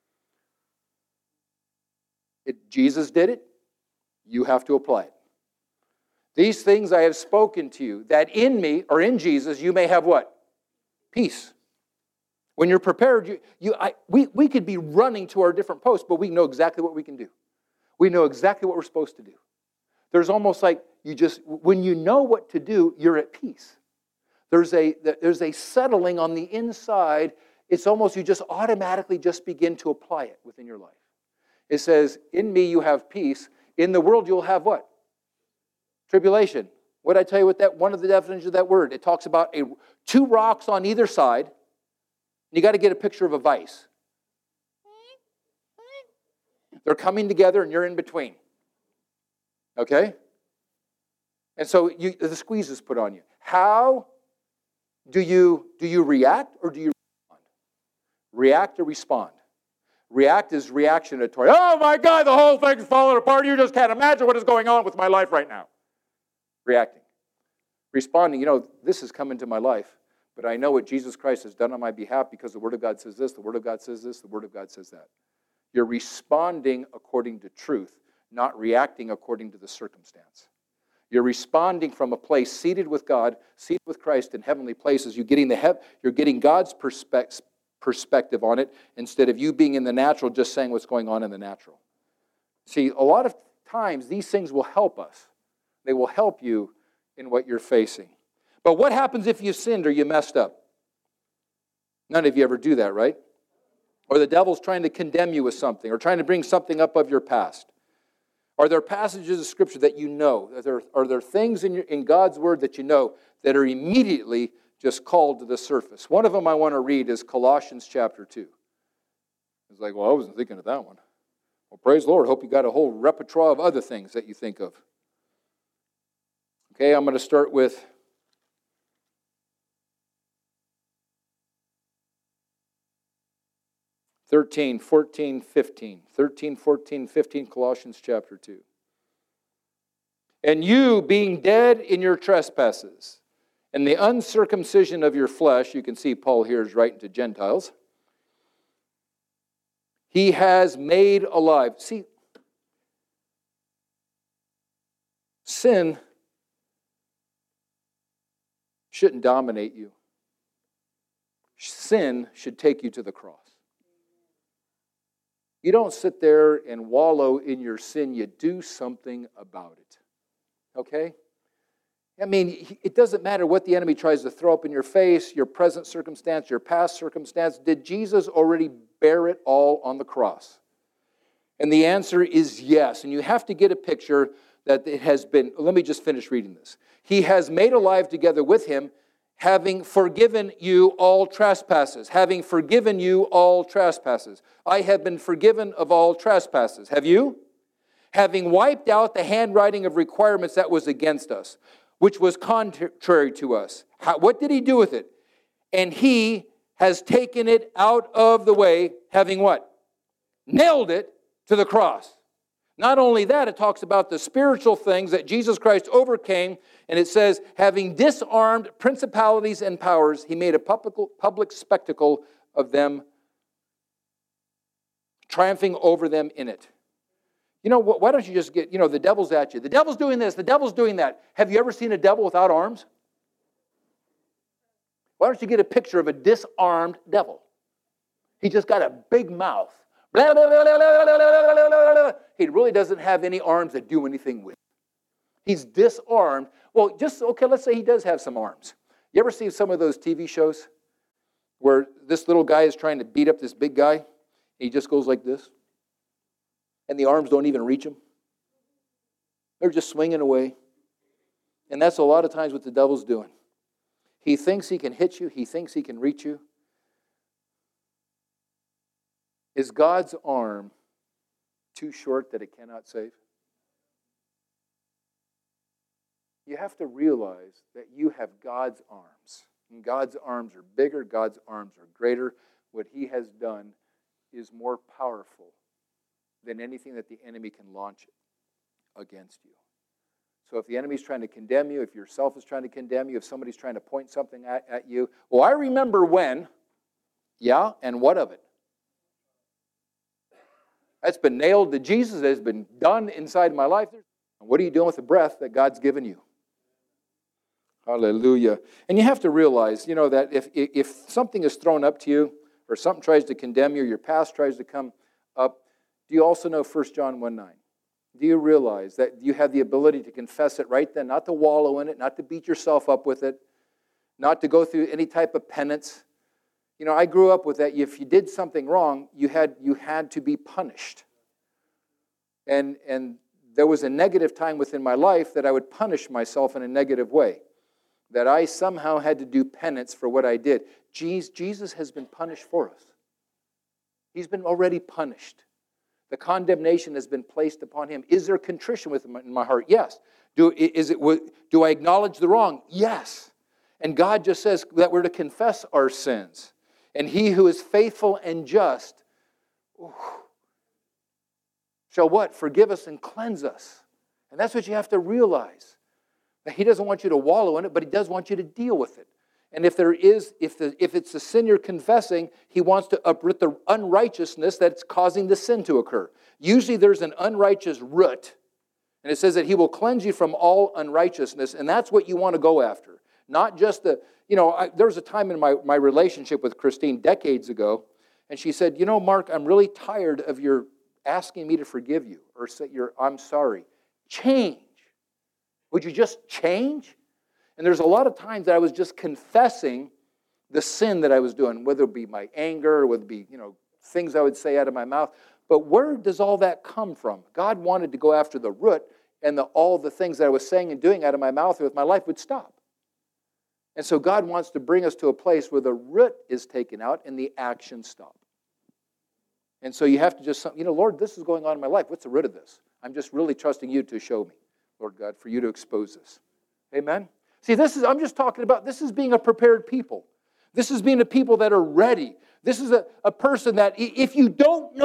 Jesus did it. You have to apply it. These things I have spoken to you, that in me, or in Jesus, you may have what? Peace. When you're prepared, we could be running to our different posts, but we know exactly what we can do. We know exactly what we're supposed to do. There's almost like when you know what to do, you're at peace. There's a settling on the inside. It's almost you just automatically just begin to apply it within your life. It says, in me you have peace. In the world you'll have what? Tribulation. What did I tell you with that? One of the definitions of that word. It talks about two rocks on either side. You got to get a picture of a vise. They're coming together and you're in between. Okay? And so the squeeze is put on you. How do you react or do you respond? React or respond? React is reactionatory. Oh my God, the whole thing's falling apart. You just can't imagine what is going on with my life right now. Reacting. Responding, this has come into my life, but I know what Jesus Christ has done on my behalf because the Word of God says this, the Word of God says this, the Word of God says that. You're responding according to truth, not reacting according to the circumstance. You're responding from a place seated with God, seated with Christ in heavenly places. You're getting God's perspective on it instead of you being in the natural just saying what's going on in the natural. See, a lot of times these things will help us. They will help you in what you're facing. But what happens if you sinned or you messed up? None of you ever do that, right? Or the devil's trying to condemn you with something or trying to bring something up of your past. Are there passages of Scripture that you know? Are there things in God's Word that you know that are immediately just called to the surface? One of them I want to read is Colossians chapter 2. It's like, well, I wasn't thinking of that one. Well, praise the Lord. Hope you got a whole repertoire of other things that you think of. Okay, I'm going to start with (13, 14, 15). 13, 14, 15, Colossians chapter 2. And you, being dead in your trespasses, and the uncircumcision of your flesh, you can see Paul here is writing to Gentiles, he has made alive. See, sin shouldn't dominate you. Sin should take you to the cross. You don't sit there and wallow in your sin. You do something about it. Okay? I mean, it doesn't matter what the enemy tries to throw up in your face, your present circumstance, your past circumstance. Did Jesus already bear it all on the cross? And the answer is yes. And you have to get a picture that it has been. Let me just finish reading this. He has made alive together with him, having forgiven you all trespasses. Having forgiven you all trespasses. I have been forgiven of all trespasses. Have you? Having wiped out the handwriting of requirements that was against us, which was contrary to us. What did he do with it? And he has taken it out of the way, having what? Nailed it to the cross. Not only that, it talks about the spiritual things that Jesus Christ overcame, and it says, having disarmed principalities and powers, he made a public spectacle of them, triumphing over them in it. Why don't you just get, the devil's at you. The devil's doing this, the devil's doing that. Have you ever seen a devil without arms? Why don't you get a picture of a disarmed devil? He just got a big mouth. Blah, blah, blah, blah, blah, blah, blah, blah. He really doesn't have any arms that do anything with. He's disarmed. Well, let's say he does have some arms. You ever see some of those TV shows where this little guy is trying to beat up this big guy. He just goes like this. And the arms don't even reach him. They're just swinging away. And that's a lot of times what the devil's doing. He thinks he can hit you. He thinks he can reach you. Is God's arm too short that it cannot save? You have to realize that you have God's arms. And God's arms are bigger. God's arms are greater. What He has done is more powerful than anything that the enemy can launch against you. So if the enemy's trying to condemn you, if yourself is trying to condemn you, if somebody's trying to point something at you, well, I remember when. Yeah, and what of it? That's been nailed to Jesus. It has been done inside my life. What are you doing with the breath that God's given you? Hallelujah. And you have to realize, that if something is thrown up to you, or something tries to condemn you, or your past tries to come up, do you also know 1 John 1:9? Do you realize that you have the ability to confess it right then, not to wallow in it, not to beat yourself up with it, not to go through any type of penance? I grew up with that. If you did something wrong, you had to be punished. And there was a negative time within my life that I would punish myself in a negative way, that I somehow had to do penance for what I did. Jesus has been punished for us. He's been already punished. The condemnation has been placed upon Him. Is there contrition in my heart? Yes. Do I acknowledge the wrong? Yes. And God just says that we're to confess our sins. And He who is faithful and just shall what? Forgive us and cleanse us. And that's what you have to realize. That He doesn't want you to wallow in it, but He does want you to deal with it. And if it's a sin you're confessing, He wants to uproot the unrighteousness that's causing the sin to occur. Usually there's an unrighteous root, and it says that He will cleanse you from all unrighteousness, and that's what you want to go after. Not just there was a time in my relationship with Christine decades ago, and she said, Mark, I'm really tired of your asking me to forgive you, or say I'm sorry. Change. Would you just change? And there's a lot of times that I was just confessing the sin that I was doing, whether it be my anger, or whether it be, things I would say out of my mouth. But where does all that come from? God wanted to go after the root, and all the things that I was saying and doing out of my mouth with my life would stop. And so God wants to bring us to a place where the root is taken out and the actions stop. And so you have to just, Lord, this is going on in my life. What's the root of this? I'm just really trusting You to show me, Lord God, for You to expose this. Amen? See, I'm just talking about, this is being a prepared people. This is being a people that are ready. This is a person that if you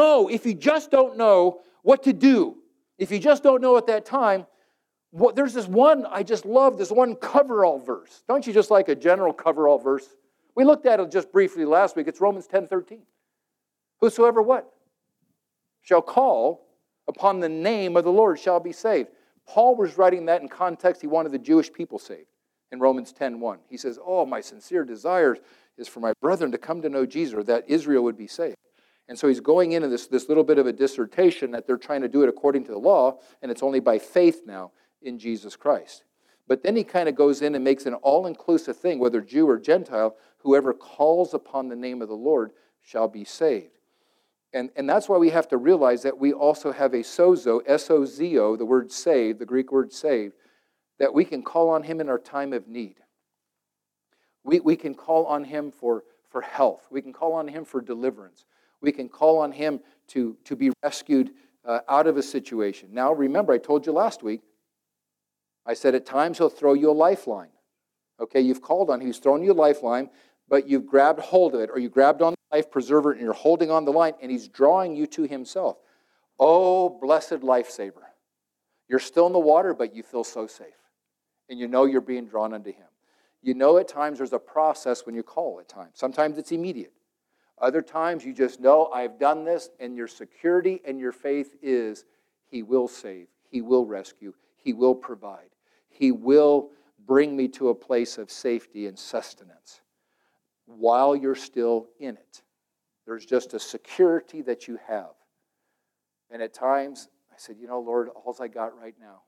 just don't know what to do, if you just don't know at that time, there's this one, I just love this one coverall verse. Don't you just like a general coverall verse? We looked at it just briefly last week. It's Romans 10:13. Whosoever what? Shall call upon the name of the Lord shall be saved. Paul was writing that in context. He wanted the Jewish people saved. In Romans 10:1, he says, my sincere desire is for my brethren to come to know Jesus, or that Israel would be saved. And so he's going into this little bit of a dissertation that they're trying to do it according to the law, and it's only by faith now in Jesus Christ. But then he kind of goes in and makes an all-inclusive thing, whether Jew or Gentile, whoever calls upon the name of the Lord shall be saved. And that's why we have to realize that we also have a sozo, S-O-Z-O, the word saved, the Greek word saved, that we can call on Him in our time of need. We can call on Him for health. We can call on Him for deliverance. We can call on Him to be rescued out of a situation. Now, remember, I told you last week, I said at times He'll throw you a lifeline. Okay, you've called on Him, He's thrown you a lifeline, but you've grabbed hold of it, or you grabbed on the life preserver and you're holding on the line, and He's drawing you to Himself. Oh, blessed lifesaver. You're still in the water, but you feel so safe. And you're being drawn unto Him. At times there's a process when you call at times. Sometimes it's immediate. Other times you just know, I've done this, and your security and your faith is He will save, He will rescue, He will provide. He will bring me to a place of safety and sustenance while you're still in it. There's just a security that you have. And at times, I said, Lord, all I got right now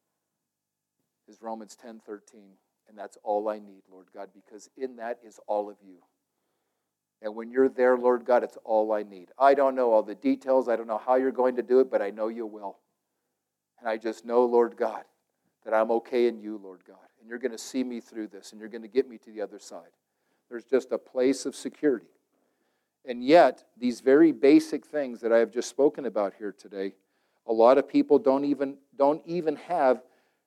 is Romans 10:13, and that's all I need, Lord God, because in that is all of You. And when you're there, Lord God, it's all I need. I don't know all the details. I don't know how you're going to do it, but I know you will. And I just know, Lord God, that I'm okay in you, Lord God. And you're going to see me through this, and you're going to get me to the other side. There's just a place of security. And yet, these very basic things that I have just spoken about here today, a lot of people don't even have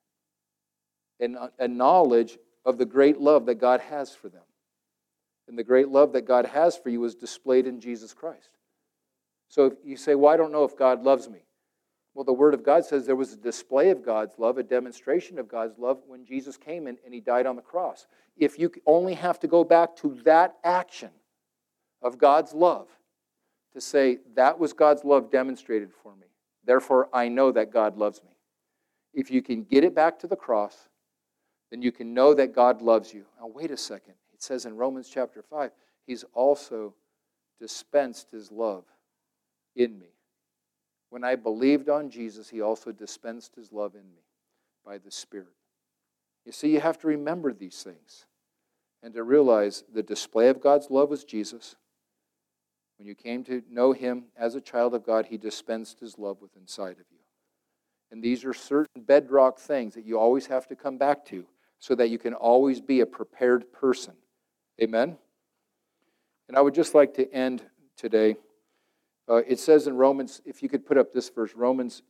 a knowledge of the great love that God has for them. And the great love that God has for you is displayed in Jesus Christ. So if you say, well, I don't know if God loves me. Well, the Word of God says there was a display of God's love, a demonstration of God's love when Jesus came and He died on the cross. If you only have to go back to that action of God's love to say, that was God's love demonstrated for me. Therefore, I know that God loves me. If you can get it back to the cross, then you can know that God loves you. Now, wait a second. It says in Romans chapter 5, He's also dispensed His love in me. When I believed on Jesus, He also dispensed His love in me by the Spirit. You see, you have to remember these things and to realize the display of God's love was Jesus. When you came to know Him as a child of God, He dispensed His love within inside of you. And these are certain bedrock things that you always have to come back to so that you can always be a prepared person. Amen? And I would just like to end today. It says in Romans, if you could put up this verse, Romans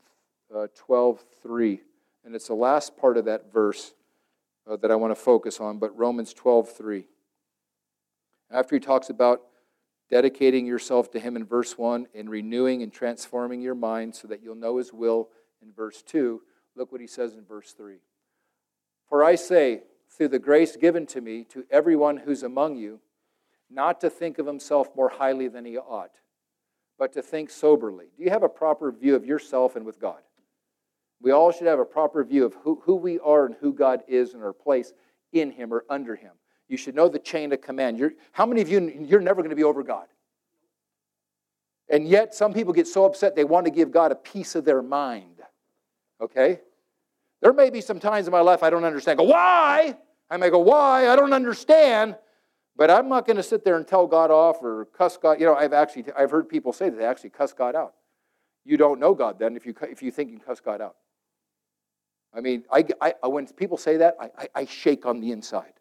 12:3, and it's the last part of that verse that I want to focus on, but Romans 12:3. After he talks about dedicating yourself to Him in verse 1 and renewing and transforming your mind so that you'll know His will in verse 2, look what he says in verse 3. For I say, through the grace given to me, to everyone who's among you, not to think of himself more highly than he ought, but to think soberly. Do you have a proper view of yourself and with God? We all should have a proper view of who we are and who God is and our place in Him or under Him. You should know the chain of command. How many of you, you're never going to be over God? And yet some people get so upset they want to give God a piece of their mind. Okay? There may be some times in my life I don't understand. Go, why? I may go, why? I don't understand. But I'm not going to sit there and tell God off or cuss God. You know, I've heard people say that they actually cuss God out. You don't know God then if you think you can cuss God out. I mean, when people say that, I shake on the inside.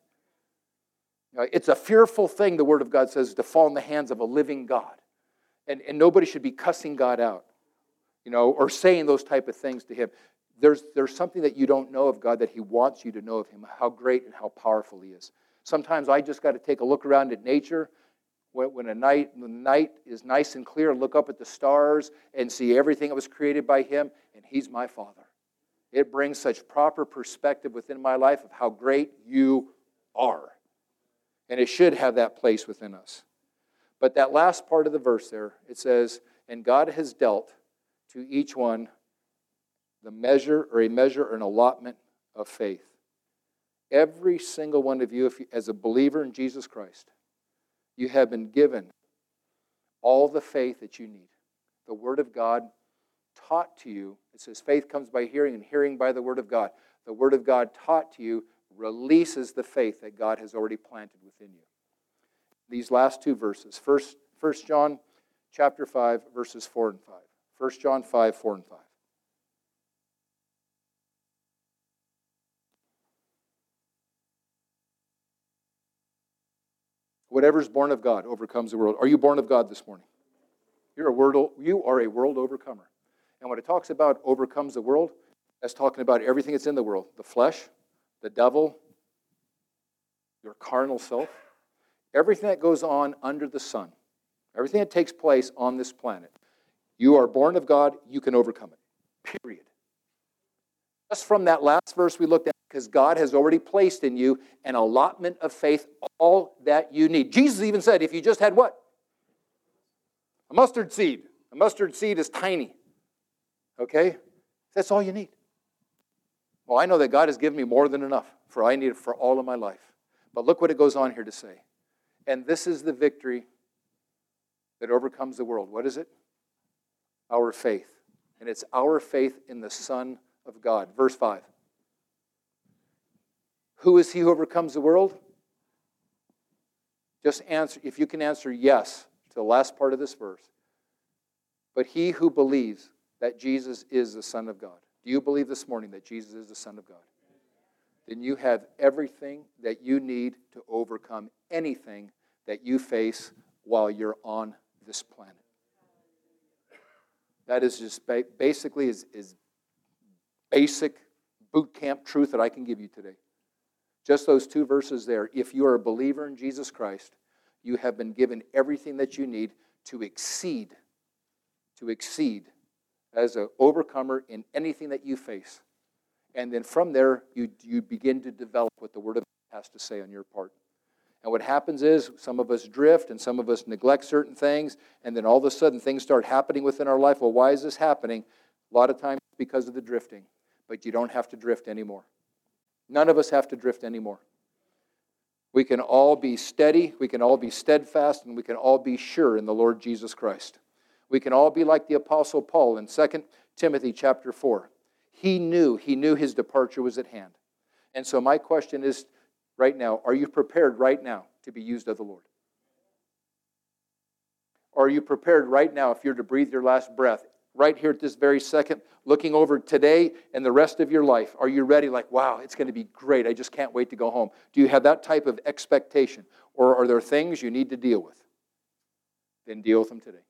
It's a fearful thing, the Word of God says, to fall in the hands of a living God. And nobody should be cussing God out, or saying those type of things to Him. There's something that you don't know of God that He wants you to know of Him, how great and how powerful He is. Sometimes I just got to take a look around at nature when the night is nice and clear, look up at the stars and see everything that was created by Him, and He's my Father. It brings such proper perspective within my life of how great you are. And it should have that place within us. But that last part of the verse there, it says, and God has dealt to each one a measure or an allotment of faith. Every single one of you, as a believer in Jesus Christ, you have been given all the faith that you need. The Word of God taught to you. It says faith comes by hearing and hearing by the Word of God. The Word of God taught to you releases the faith that God has already planted within you. These last two verses, 1 John chapter 5, verses 4 and 5. 1 John 5, 4 and 5. Whatever is born of God overcomes the world. Are you born of God this morning? You are a world overcomer. And when it talks about overcomes the world, that's talking about everything that's in the world. The flesh, the devil, your carnal self, everything that goes on under the sun, everything that takes place on this planet. You are born of God, you can overcome it. Period. Just from that last verse we looked at, because God has already placed in you an allotment of faith, all that you need. Jesus even said, if you just had what? A mustard seed. A mustard seed is tiny. Okay? That's all you need. Well, I know that God has given me more than enough, for I need it for all of my life. But look what it goes on here to say. And this is the victory that overcomes the world. What is it? Our faith. And it's our faith in the Son of God. Verse 5. Who is he who overcomes the world? Just answer, if you can answer yes to the last part of this verse. But he who believes that Jesus is the Son of God. Do you believe this morning that Jesus is the Son of God? Then you have everything that you need to overcome anything that you face while you're on this planet. That is just basically is basic boot camp truth that I can give you today. Just those two verses there. If you are a believer in Jesus Christ, you have been given everything that you need to exceed as an overcomer in anything that you face. And then from there, you begin to develop what the Word of God has to say on your part. And what happens is some of us drift and some of us neglect certain things, and then all of a sudden things start happening within our life. Well, why is this happening? A lot of times it's because of the drifting. But you don't have to drift anymore. None of us have to drift anymore. We can all be steady, we can all be steadfast, and we can all be sure in the Lord Jesus Christ. We can all be like the Apostle Paul in 2 Timothy chapter 4. He knew his departure was at hand. And so my question is right now, are you prepared right now to be used of the Lord? Are you prepared right now if you're to breathe your last breath? Right here at this very second, looking over today and the rest of your life, are you ready? Like, wow, it's going to be great. I just can't wait to go home. Do you have that type of expectation? Or are there things you need to deal with? Then deal with them today.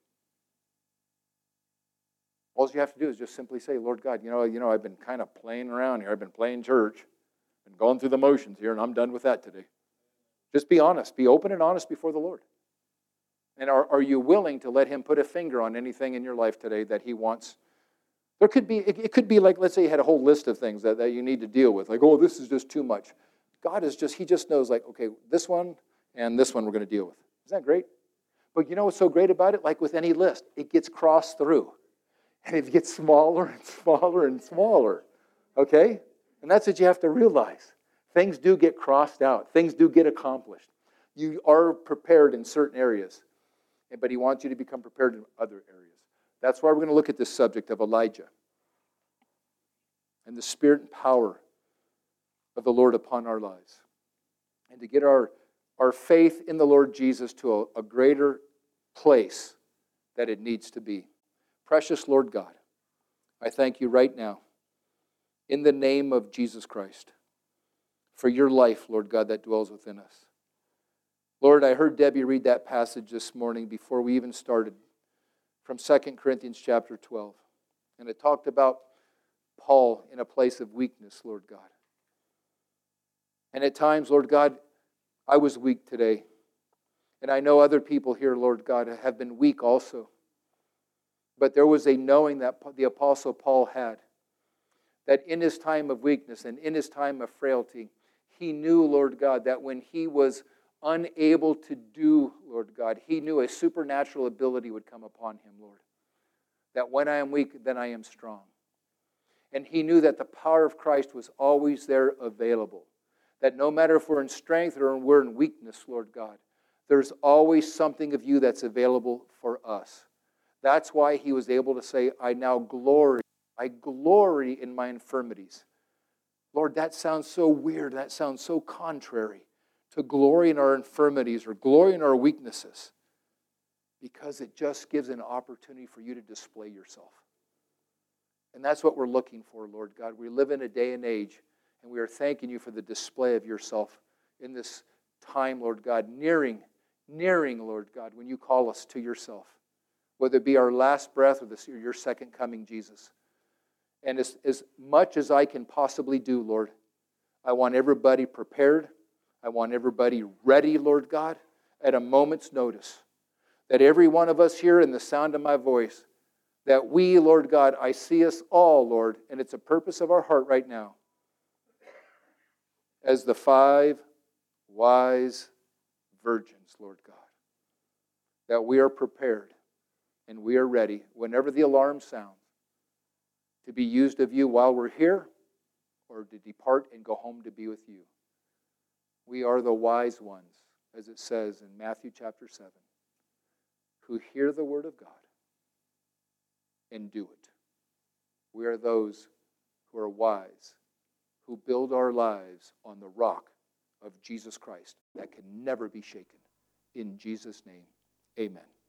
All you have to do is just simply say, Lord God, I've been kind of playing around here. I've been playing church. Been going through the motions here, and I'm done with that today. Just be honest. Be open and honest before the Lord. And are you willing to let Him put a finger on anything in your life today that He wants? There could be, it could be like, let's say you had a whole list of things that you need to deal with. Like, oh, this is just too much. God is just, He just knows like, okay, this one and this one we're going to deal with. Isn't that great? But you know what's so great about it? Like with any list, it gets crossed through. And it gets smaller and smaller and smaller. Okay? And that's what you have to realize. Things do get crossed out. Things do get accomplished. You are prepared in certain areas. But He wants you to become prepared in other areas. That's why we're going to look at this subject of Elijah and the spirit and power of the Lord upon our lives. And to get our faith in the Lord Jesus to a greater place that it needs to be. Precious Lord God, I thank you right now in the name of Jesus Christ for your life, Lord God, that dwells within us. Lord, I heard Debbie read that passage this morning before we even started from 2 Corinthians chapter 12. And it talked about Paul in a place of weakness, Lord God. And at times, Lord God, I was weak today. And I know other people here, Lord God, have been weak also. But there was a knowing that the Apostle Paul had, that in his time of weakness and in his time of frailty, he knew, Lord God, that when he was unable to do, Lord God, he knew a supernatural ability would come upon him, Lord. That when I am weak, then I am strong. And he knew that the power of Christ was always there available. That no matter if we're in strength or we're in weakness, Lord God, there's always something of you that's available for us. That's why he was able to say, I now glory. I glory in my infirmities. Lord, that sounds so weird. That sounds so contrary to glory in our infirmities or glory in our weaknesses, because it just gives an opportunity for you to display yourself. And that's what we're looking for, Lord God. We live in a day and age, and we are thanking you for the display of yourself in this time, Lord God, nearing, Lord God, when you call us to yourself, whether it be our last breath or your second coming, Jesus. And as much as I can possibly do, Lord, I want everybody prepared. I want everybody ready, Lord God, at a moment's notice. That every one of us here in the sound of my voice, that we, Lord God, I see us all, Lord, and it's a purpose of our heart right now, as the 5 wise virgins, Lord God, that we are prepared and we are ready whenever the alarm sounds to be used of you while we're here or to depart and go home to be with you. We are the wise ones, as it says in Matthew chapter 7, who hear the word of God and do it. We are those who are wise, who build our lives on the rock of Jesus Christ that can never be shaken. In Jesus' name, amen.